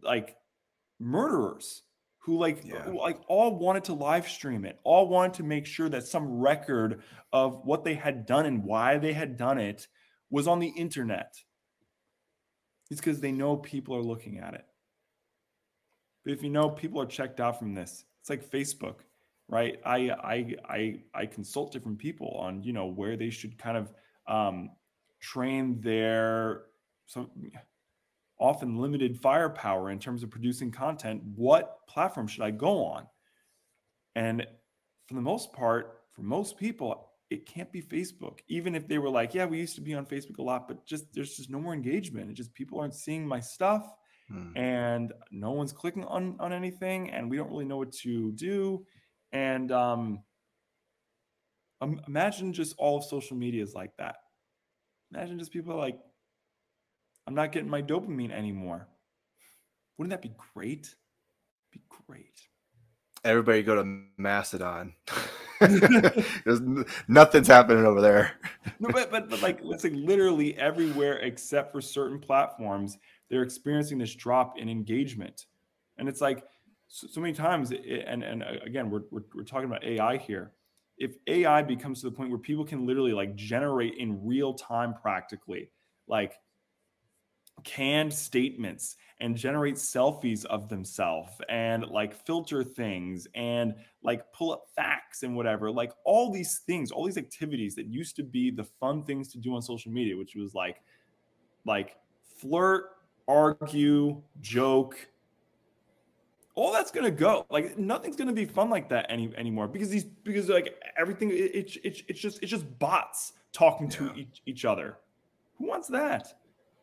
Speaker 8: like murderers who like
Speaker 7: Yeah.
Speaker 8: who, like all wanted to live stream it, all wanted to make sure that some record of what they had done and why they had done it was on the internet. It's because they know people are looking at it. But if you know people are checked out from this, it's like Facebook, right? I I I I consult different people on, you know, where they should kind of um, train their so often limited firepower in terms of producing content. What platform should I go on? And for the most part, for most people, it can't be Facebook. Even if they were like, yeah, we used to be on Facebook a lot, but just there's just no more engagement. It just people aren't seeing my stuff.
Speaker 7: Hmm.
Speaker 8: And no one's clicking on, on anything, and we don't really know what to do. And um, um, imagine just all of social media is like that. Imagine just people are like, I'm not getting my dopamine anymore. Wouldn't that be great? Be great.
Speaker 7: Everybody go to Mastodon. There's n- nothing's happening over there.
Speaker 8: No, but, but but like let's say literally everywhere except for certain platforms, they're experiencing this drop in engagement, and it's like so, so many times. It, and and again, we're, we're we're talking about A I here. If A I becomes to the point where people can literally like generate in real time, practically like canned statements and generate selfies of themselves and like filter things and like pull up facts and whatever, like all these things, all these activities that used to be the fun things to do on social media, which was like like flirt, argue, joke, all that's gonna go. Like nothing's gonna be fun like that any anymore because these because like everything it, it, it, it's just it's just bots talking to
Speaker 7: Yeah.
Speaker 8: each, each other. Who wants that?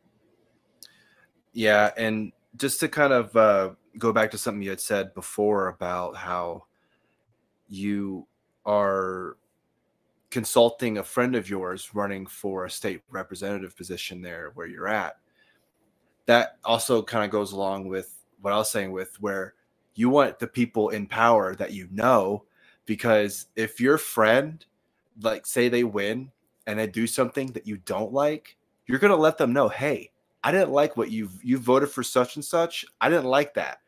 Speaker 7: Yeah, and just to kind of uh, go back to something you had said before about how you are consulting a friend of yours running for a state representative position there where you're at. That also kind of goes along with what I was saying with where you want the people in power that you know, because if your friend, like say they win and they do something that you don't like, you're going to let them know, hey, I didn't like what you you voted for such and such. I didn't like that.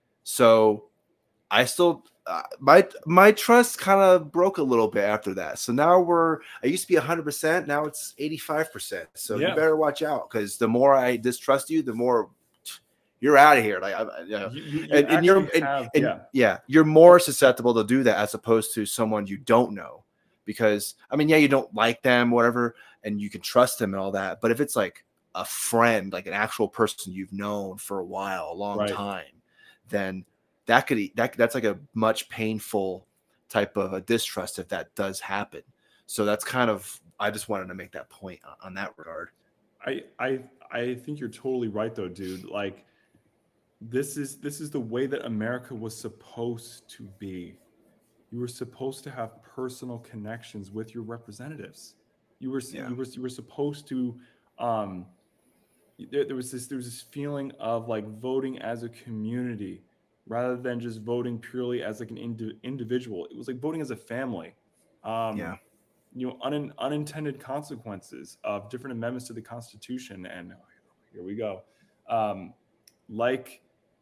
Speaker 7: So I still uh, my my trust kind of broke a little bit after that. So now we're I used to be one hundred percent. Now it's eighty-five percent. So
Speaker 8: Yeah.
Speaker 7: you better watch out because the more I distrust you, the more you're out of here. Like I, you know,
Speaker 8: You, you, you
Speaker 7: and, and you're
Speaker 8: actually
Speaker 7: and,
Speaker 8: have-
Speaker 7: and
Speaker 8: yeah.
Speaker 7: yeah, you're more susceptible to do that as opposed to someone you don't know. Because I mean, yeah, you don't like them, whatever, and you can trust them and all that. But if it's like a friend, like an actual person you've known for a while, a long
Speaker 8: Right.
Speaker 7: time, then that could that that's like a much painful type of a distrust if that does happen. So that's kind of I just wanted to make that point on, on that regard.
Speaker 8: I I I think you're totally right though, dude. Like this is this is the way that America was supposed to be. You were supposed to have personal connections with your representatives. You were
Speaker 7: Yeah.
Speaker 8: you were you were supposed to um there, there was this there was this feeling of like voting as a community rather than just voting purely as like an indi- individual. It was like voting as a family. Um
Speaker 7: Yeah.
Speaker 8: you know, un- unintended consequences of different amendments to the Constitution. And here we go. Um, like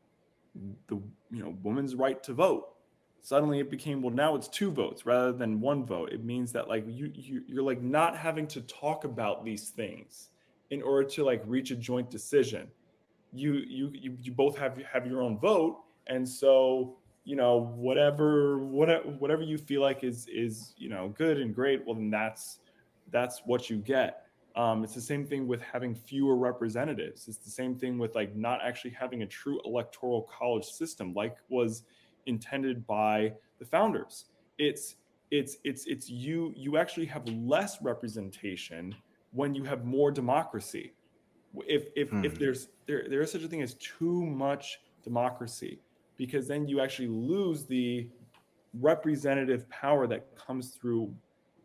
Speaker 8: the, you know, woman's right to vote. Suddenly it became, well, now it's two votes rather than one vote. It means that like you, you you're like not having to talk about these things in order to like reach a joint decision. You, you, you, you both have, have your own vote. And so, you know, whatever, whatever, whatever you feel like is, is, you know, good and great. Well, then that's, that's what you get. Um, it's the same thing with having fewer representatives. It's the same thing with like not actually having a true electoral college system, like was intended by the founders. It's, it's, it's, it's you, you actually have less representation when you have more democracy. If, if,
Speaker 7: Hmm.
Speaker 8: if there's, there, there is such a thing as too much democracy, because then you actually lose the representative power that comes through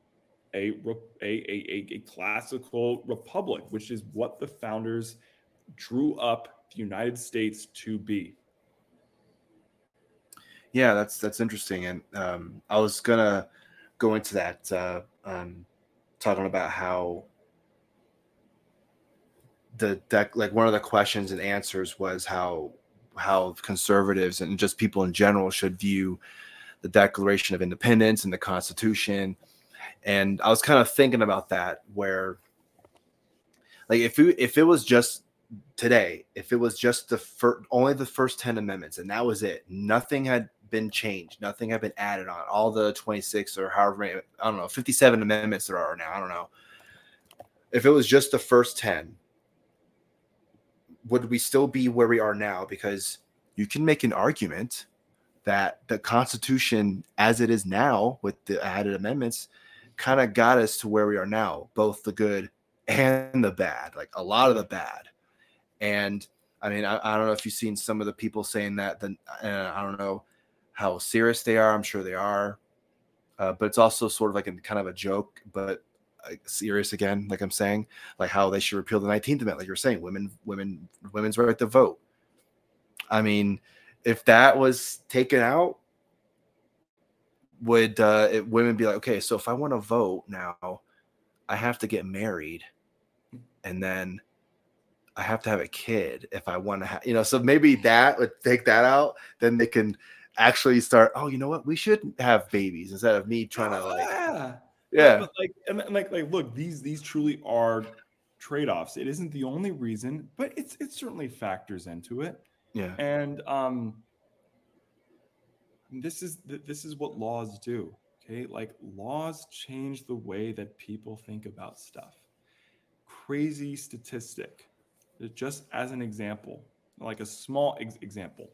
Speaker 8: a, a, a, a classical republic, which is what the founders drew up the United States to be.
Speaker 7: Yeah, that's that's interesting. And um, I was gonna go into that, uh, um, talking about how the dec- like one of the questions and answers was how how conservatives and just people in general should view the Declaration of Independence and the Constitution. And I was kind of thinking about that, where like if it, if it was just today, if it was just the fir- only the first ten amendments and that was it, nothing had been changed, nothing had been added on, all the twenty-six or however many, I don't know, fifty-seven amendments there are now, I don't know. If it was just the first ten, would we still be where we are now? Because you can make an argument that the Constitution as it is now with the added amendments kind of got us to where we are now, both the good and the bad, like a lot of the bad. And I mean, I, I don't know if you've seen some of the people saying that, then uh, I don't know how serious they are. I'm sure they are, uh, but it's also sort of like a kind of a joke, but uh, serious again, like I'm saying, like how they should repeal the nineteenth Amendment, like you're saying, women, women, women's right to vote. I mean, if that was taken out, would uh, it, women be like, okay, so if I want to vote now, I have to get married, and then I have to have a kid if I want to have, you know, so maybe that would take that out. Then they can actually start, oh, you know what? We should have babies instead of me trying to like,
Speaker 8: yeah.
Speaker 7: yeah.
Speaker 8: But like, and and like, like, look, these, these truly are trade-offs. It isn't the only reason, but it's, it certainly factors into it.
Speaker 7: Yeah.
Speaker 8: And, um, this is, this is what laws do. Okay. Like laws change the way that people think about stuff. Crazy statistic. Just as an example, like a small ex- example,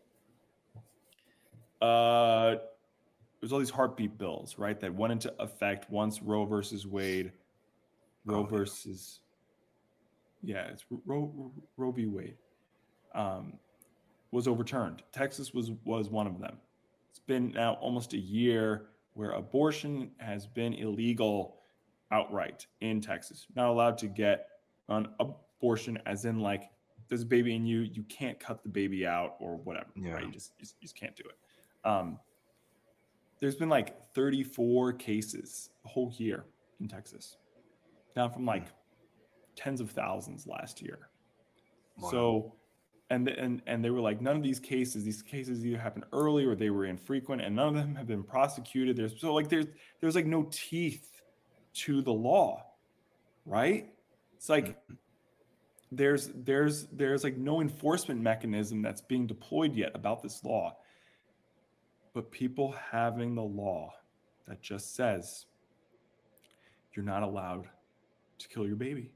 Speaker 8: uh, there's all these heartbeat bills, right, that went into effect once Roe versus Wade, Roe oh, versus, yeah, it's Roe, Roe v. Wade, um, was overturned. Texas was was one of them. It's been now almost a year where abortion has been illegal outright in Texas. Not allowed to get an abortion, as in like there's a baby in you, you can't cut the baby out or whatever, yeah. right? You just, you just you just can't do it. Um, there's been like thirty-four cases a whole year in Texas, down from like tens of thousands last year. Wow. So, and and and they were like, none of these cases, these cases either happened early or they were infrequent, and none of them have been prosecuted. There's so like there's there's like no teeth to the law, right? It's like there's there's there's like no enforcement mechanism that's being deployed yet about this law. But people having the law that just says you're not allowed to kill your baby.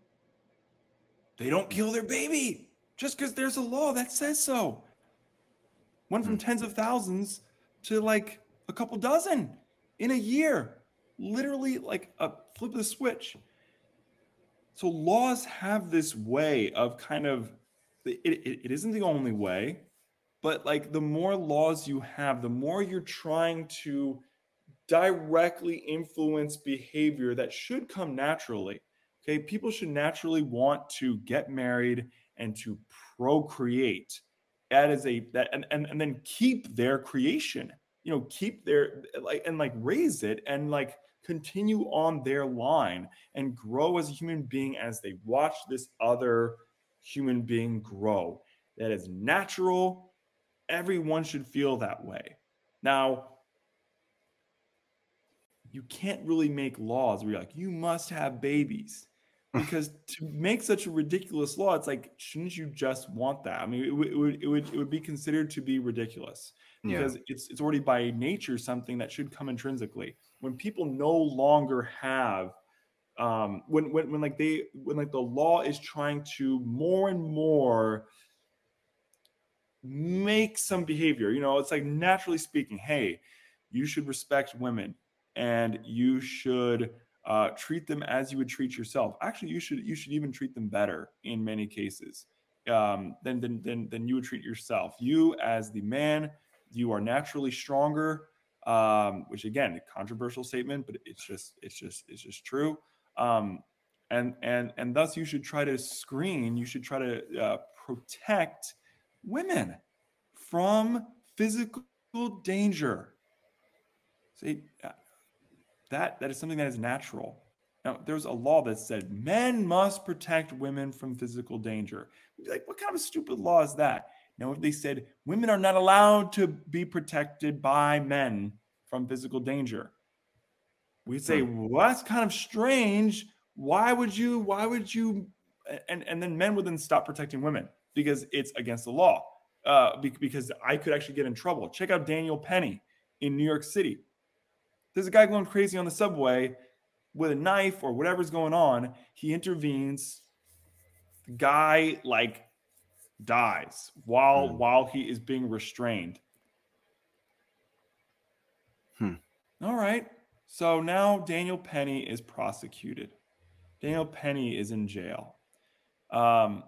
Speaker 8: They don't kill their baby just because there's a law that says so. Went from tens of thousands to like a couple dozen in a year. Literally like a flip of the switch. So laws have this way of kind of, it, it, it isn't the only way, but like the more laws you have, the more you're trying to directly influence behavior that should come naturally. Okay, people should naturally want to get married and to procreate. That is a that and, and, and then keep their creation, you know, keep their like and like raise it and like continue on their line and grow as a human being as they watch this other human being grow. That is natural. Everyone should feel that way. Now, you can't really make laws where you're like, you must have babies. Because to make such a ridiculous law, it's like, shouldn't you just want that? I mean, it, w- it would it would it would be considered to be ridiculous because yeah. it's it's already by nature something that should come intrinsically. When people no longer have, um, when when when like they when like the law is trying to more and more make some behavior, you know, it's like naturally speaking, hey, you should respect women and you should. Uh, treat them as you would treat yourself. Actually, you should you should even treat them better in many cases um, than, than than than you would treat yourself. You, as the man, you are naturally stronger. Um, which again, a controversial statement, but it's just it's just it's just true. Um, and and and thus, you should try to screen. You should try to uh, protect women from physical danger. See. Uh, That, that is something that is natural. Now, there's a law that said men must protect women from physical danger. Like, what kind of a stupid law is that? Now, if they said women are not allowed to be protected by men from physical danger, we'd say, well, that's kind of strange. Why would you, why would you, and, and then men would then stop protecting women because it's against the law. Uh, because I could actually get in trouble. Check out Daniel Penny in New York City. There's a guy going crazy on the subway with a knife or whatever's going on. He intervenes. The guy like dies while
Speaker 7: Hmm.
Speaker 8: while he is being restrained.
Speaker 7: Hmm.
Speaker 8: All right. So now Daniel Penny is prosecuted. Daniel Penny is in jail. Um,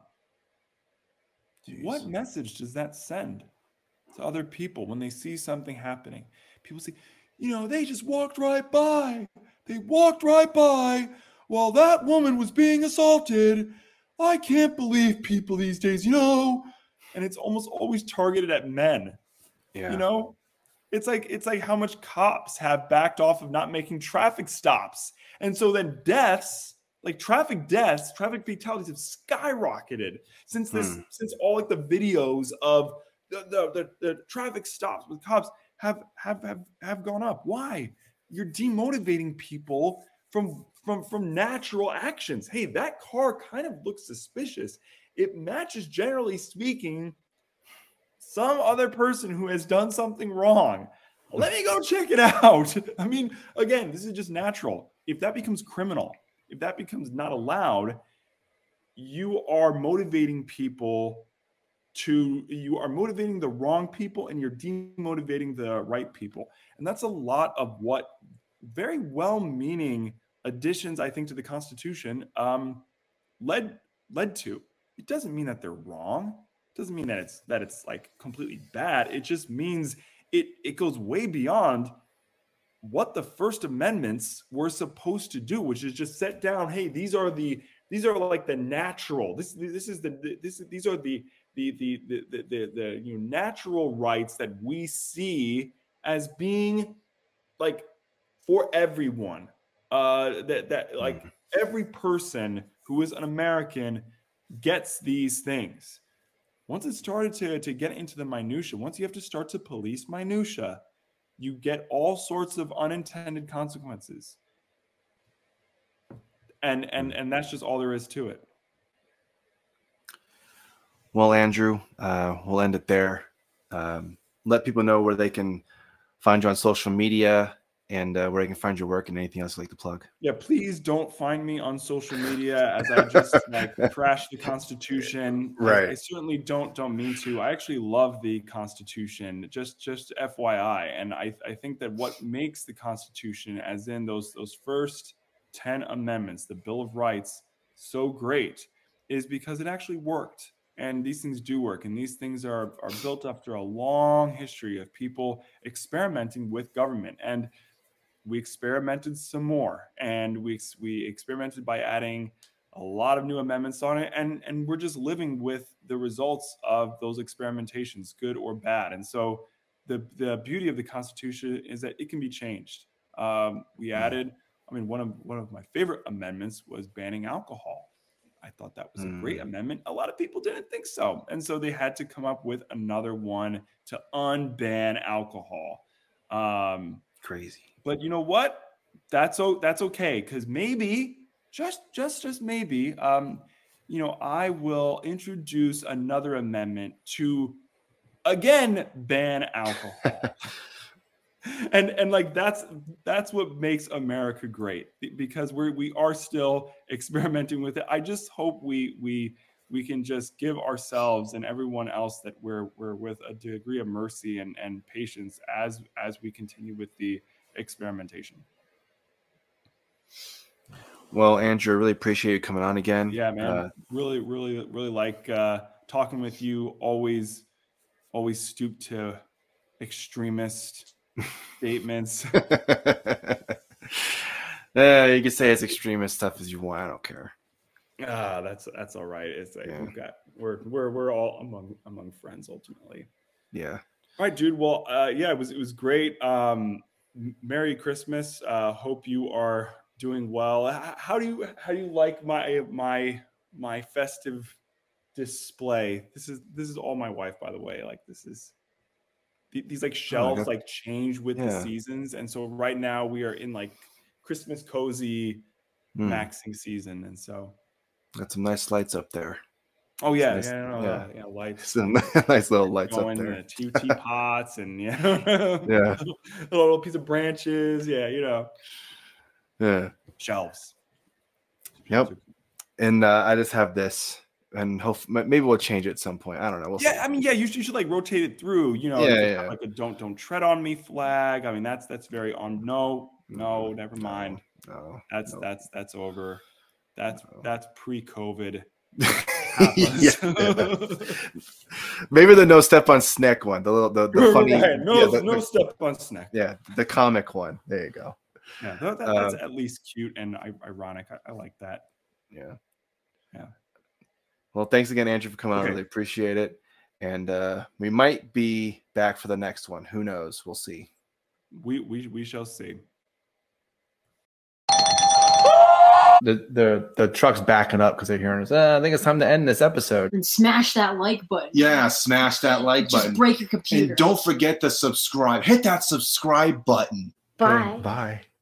Speaker 8: what
Speaker 7: Jeez.
Speaker 8: message does that send to other people when they see something happening? People say, you know, they just walked right by. They walked right by while that woman was being assaulted. I can't believe people these days, you know. And it's almost always targeted at men.
Speaker 7: Yeah.
Speaker 8: You know, it's like it's like how much cops have backed off of not making traffic stops, and so then deaths. Like traffic deaths, traffic fatalities have skyrocketed since this,
Speaker 7: Hmm.
Speaker 8: since all like the videos of the, the, the, the traffic stops with cops have, have have have gone up. Why? You're demotivating people from from from natural actions. Hey, that car kind of looks suspicious. It matches, generally speaking, some other person who has done something wrong. Let me go check it out. I mean, again, this is just natural. If that becomes criminal, if that becomes not allowed, you are motivating people to, you are motivating the wrong people and you're demotivating the right people. And that's a lot of what very well-meaning additions, I think, to the Constitution um, led led to. It doesn't mean that they're wrong. It doesn't mean that it's that it's like completely bad. It just means it it goes way beyond what the First Amendments were supposed to do, which is just set down, hey, these are the these are like the natural. This this is the this these are the the the the the, the, the you know, natural rights that we see as being like for everyone. Uh, that that like every person who is an American gets these things. Once it started to to get into the minutia, once you have to start to police minutia, you get all sorts of unintended consequences. And and and that's just all there is to it.
Speaker 7: Well, Andrew, uh, we'll end it there. Um, let people know where they can find you on social media and uh, where they can find your work and anything else you'd like to plug.
Speaker 8: Yeah, please don't find me on social media as I just like trash the Constitution.
Speaker 7: Right.
Speaker 8: I, I certainly don't don't mean to. I actually love the Constitution. Just just F Y I. And I I think that what makes the Constitution, as in those those first ten amendments, the Bill of Rights, so great, is because it actually worked. And these things do work. And these things are are built after a long history of people experimenting with government. And we experimented some more, and we we experimented by adding a lot of new amendments on it, and and we're just living with the results of those experimentations, good or bad. And so the the beauty of the Constitution is that it can be changed. Um, we added, I mean, one of one of my favorite amendments was banning alcohol. I thought that was a great amendment. A lot of people didn't think so, and so they had to come up with another one to unban alcohol. Um,
Speaker 7: Crazy.
Speaker 8: But you know what? That's o- that's okay, because maybe, just just just maybe, um, you know, I will introduce another amendment to again ban alcohol. and and like that's that's what makes America great, because we're we are still experimenting with it. I just hope we we we can just give ourselves and everyone else that we're we're with a degree of mercy and and patience as as we continue with the experimentation.
Speaker 7: Well, Andrew, I really appreciate you coming on again.
Speaker 8: Yeah, man.
Speaker 7: Uh,
Speaker 8: really, really, really like uh, talking with you. Always, always stoop to extremist statements.
Speaker 7: yeah, you can say as extremist stuff as you want. I don't care.
Speaker 8: Ah, that's that's all right. It's like
Speaker 7: Yeah.
Speaker 8: we've got we're we're we're all among among friends ultimately.
Speaker 7: Yeah.
Speaker 8: All right, dude. Well, uh, yeah, it was it was great. Um, Merry Christmas. Uh, hope you are doing well. How do you how do you like my my my festive display. This is this is all my wife, by the way. Like this is th- these like shelves
Speaker 7: God.
Speaker 8: like change with the
Speaker 7: Yeah.
Speaker 8: seasons, and so right now we are in like Christmas cozy
Speaker 7: Hmm.
Speaker 8: maxing season, and so
Speaker 7: Got some nice lights up there.
Speaker 8: oh yeah,
Speaker 7: nice-
Speaker 8: yeah, no,
Speaker 7: yeah.
Speaker 8: yeah, yeah, lights.
Speaker 7: Some nice little lights up
Speaker 8: Going
Speaker 7: there.
Speaker 8: the two teapots and yeah,
Speaker 7: Yeah.
Speaker 8: a little piece of branches, yeah, you know,
Speaker 7: Yeah.
Speaker 8: shelves.
Speaker 7: Yep. And uh, I just have this, and hope maybe we'll change it at some point. I don't know. We'll
Speaker 8: Yeah,
Speaker 7: see.
Speaker 8: I mean, yeah, you should, you should like rotate it through. You know,
Speaker 7: Yeah,
Speaker 8: you could
Speaker 7: yeah.
Speaker 8: have, like a "don't don't tread on me" flag. I mean, that's that's very on. No, no, never mind.
Speaker 7: No.
Speaker 8: That's
Speaker 7: no.
Speaker 8: that's that's over. That's
Speaker 7: No.
Speaker 8: that's pre-COVID.
Speaker 7: Yeah. Maybe the no step on Snick one, the little the, the funny,
Speaker 8: Right, no,
Speaker 7: yeah, the,
Speaker 8: no
Speaker 7: the-
Speaker 8: step on snack.
Speaker 7: yeah, the comic one. There you go.
Speaker 8: Yeah, that, that- that's at least cute and I- ironic. I, I like that.
Speaker 7: Yeah.
Speaker 8: Yeah.
Speaker 7: Well, thanks again, Andrew, for coming on. I
Speaker 8: Okay.
Speaker 7: really appreciate it. And uh, we might be back for the next one. Who knows? We'll see.
Speaker 8: We we we shall see.
Speaker 2: The the the truck's backing up because they're hearing us. Uh, I think it's time to end this episode.
Speaker 9: And smash that like button.
Speaker 7: Yeah, smash that like
Speaker 9: Just
Speaker 7: button.
Speaker 9: break your computer.
Speaker 7: And don't forget to subscribe. Hit that subscribe button.
Speaker 2: Bye. Bye.